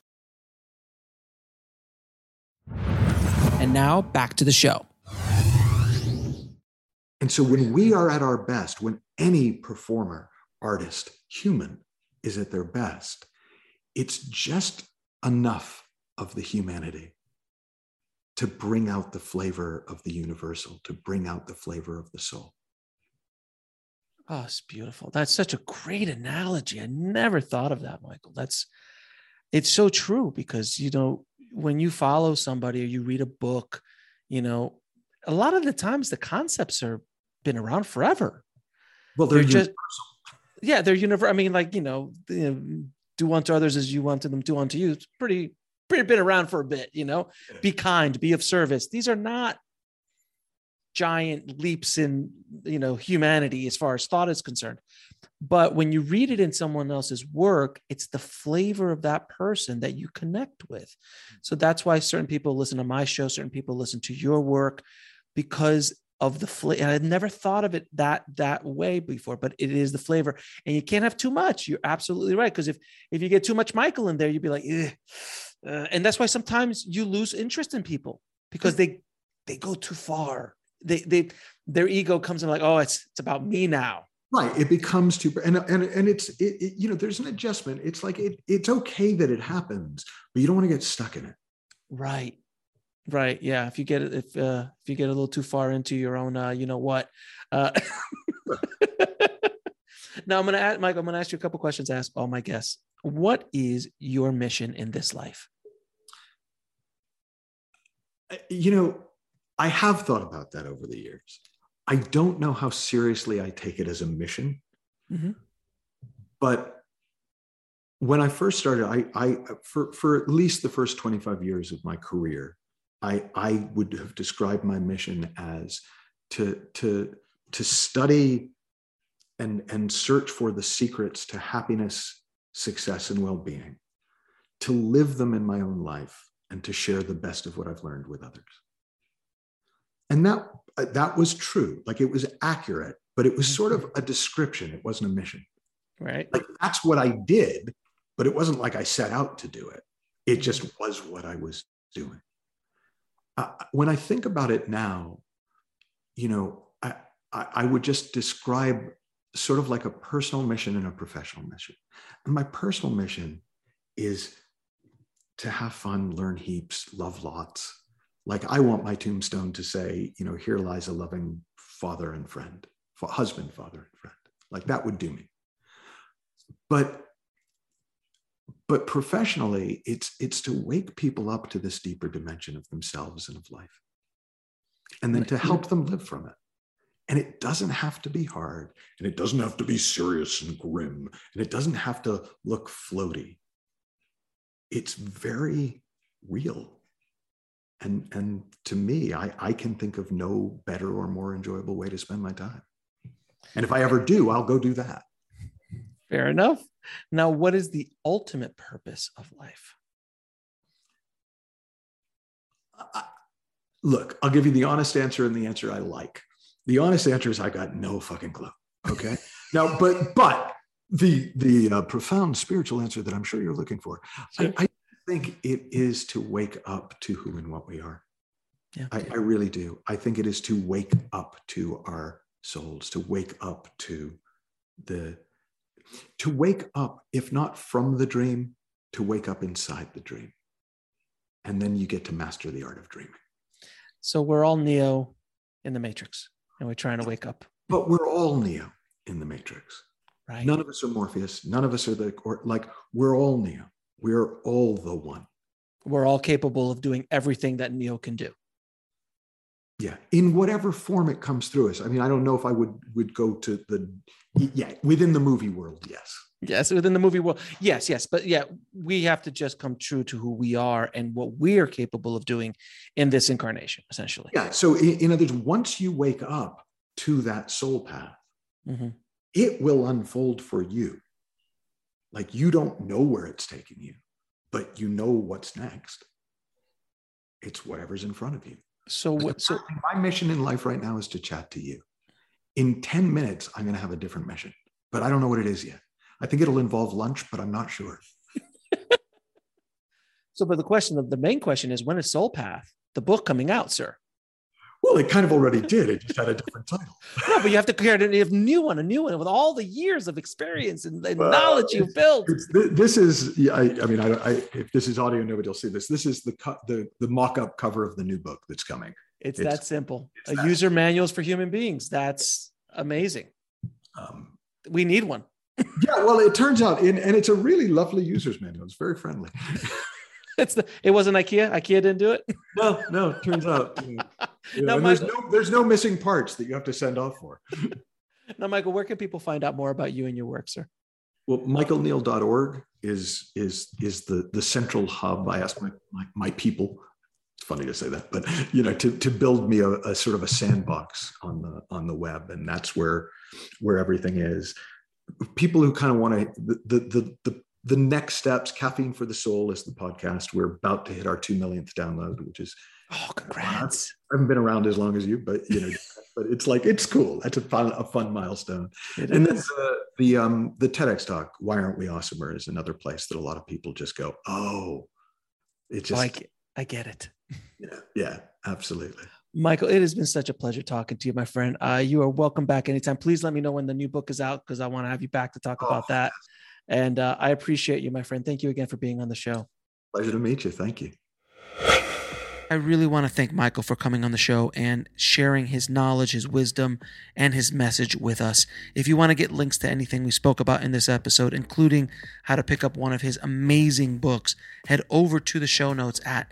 And now back to the show. And so when we are at our best, when any performer, artist, human is at their best, it's just enough of the humanity to bring out the flavor of the universal, to bring out the flavor of the soul. Oh, it's beautiful. That's such a great analogy. I never thought of that, Michael. It's so true because, when you follow somebody or you read a book, a lot of the times the concepts are been around forever. Well, they're just, they're universal. I mean, like, do unto others as you want to them do unto you. It's pretty been around for a bit, be kind, be of service. These are not giant leaps in, humanity as far as thought is concerned. But when you read it in someone else's work, it's the flavor of that person that you connect with. So that's why certain people listen to my show, certain people listen to your work because of the flavor. And I'd never thought of it that way before, but it is the flavor. And you can't have too much. You're absolutely right. Because if you get too much Michael in there, you'd be like, and that's why sometimes you lose interest in people because they go too far. Their ego comes in like, oh, it's about me now. Right. It becomes too, and it's, there's an adjustment. It's like, it's okay that it happens, but you don't want to get stuck in it. Right. Yeah. If you get a little too far into your own, now I'm going to Michael, I'm going to ask you a couple questions. I ask all my guests. What is your mission in this life? I have thought about that over the years. I don't know how seriously I take it as a mission, but when I first started, I for at least the first 25 years of my career, I would have described my mission as to study and search for the secrets to happiness, success, and well-being, to live them in my own life, and to share the best of what I've learned with others. And that was true. Like, it was accurate, but it was sort of a description. It wasn't a mission. Right. Like, that's what I did, but it wasn't like I set out to do it. It just was what I was doing. When I think about it now, I would just describe sort of like a personal mission and a professional mission. And my personal mission is to have fun, learn heaps, love lots. Like, I want my tombstone to say, here lies a loving father and friend, husband, father, and friend. Like, that would do me. But professionally, it's to wake people up to this deeper dimension of themselves and of life, and then to help them live from it. And it doesn't have to be hard, and it doesn't have to be serious and grim, and it doesn't have to look floaty. It's very real. And to me, I can think of no better or more enjoyable way to spend my time. And if I ever do, I'll go do that. Fair enough. Now, what is the ultimate purpose of life? Look, I'll give you the honest answer and the answer I like. The honest answer is I got no fucking clue. Okay. Now, but the profound spiritual answer that I'm sure you're looking for, sure. I think it is to wake up to who and what we are. Yeah. I really do. I think it is to wake up to our souls, to wake up to wake up, if not from the dream, to wake up inside the dream. And then you get to master the art of dreaming. So we're all Neo in the Matrix, and we're trying to wake up. But we're all Neo in the Matrix. Right. None of us are Morpheus. None of us are we're all Neo. We're all the one. We're all capable of doing everything that Neo can do. Yeah, in whatever form it comes through us. I mean, I don't know if I would go to within the movie world, yes. Yes, within the movie world. Yes. But yeah, we have to just come true to who we are and what we are capable of doing in this incarnation, essentially. Yeah. So in other words, once you wake up to that soul path, it will unfold for you. Like, you don't know where it's taking you, but you know what's next. It's whatever's in front of you. So my mission in life right now is to chat to you. In 10 minutes, I'm going to have a different mission, but I don't know what it is yet. I think it'll involve lunch, but I'm not sure. But the main question is, when is Soul Path, the book, coming out, sir? Well, it kind of already did. It just had a different title. No, but you have to create a new one with all the years of experience and knowledge you've built. This is, if this is audio, nobody will see this. This is the mock-up cover of the new book that's coming. It's that simple. User manuals for human beings. That's amazing. We need one. Yeah, well, it turns out, and it's a really lovely user's manual. It's very friendly. It wasn't IKEA. IKEA didn't do it. No. It turns out, there's no missing parts that you have to send off for. Now, Michael, where can people find out more about you and your work, sir? Well, michaelneal.org is the central hub. I asked my people. It's funny to say that, but to build me a sort of a sandbox on the web, and that's where everything is. People who kind of want to the next steps. Caffeine for the Soul is the podcast. We're about to hit our 2 millionth download, which is congrats. I haven't been around as long as you, but but it's cool. That's a fun milestone. And then the TEDx talk, Why Aren't We Awesomer, is another place that a lot of people just go, oh, it's just I get it. Yeah, absolutely. Michael, it has been such a pleasure talking to you, my friend. You are welcome back anytime. Please let me know when the new book is out, because I want to have you back to talk about that. And I appreciate you, my friend. Thank you again for being on the show. Pleasure to meet you. Thank you. I really want to thank Michael for coming on the show and sharing his knowledge, his wisdom, and his message with us. If you want to get links to anything we spoke about in this episode, including how to pick up one of his amazing books, head over to the show notes at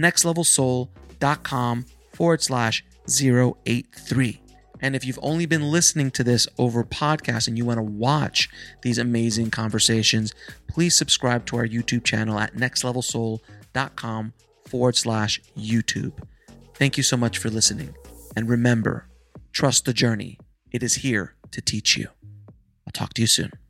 nextlevelsoul.com/083. And if you've only been listening to this over podcast and you want to watch these amazing conversations, please subscribe to our YouTube channel at nextlevelsoul.com/YouTube. Thank you so much for listening. And remember, trust the journey. It is here to teach you. I'll talk to you soon.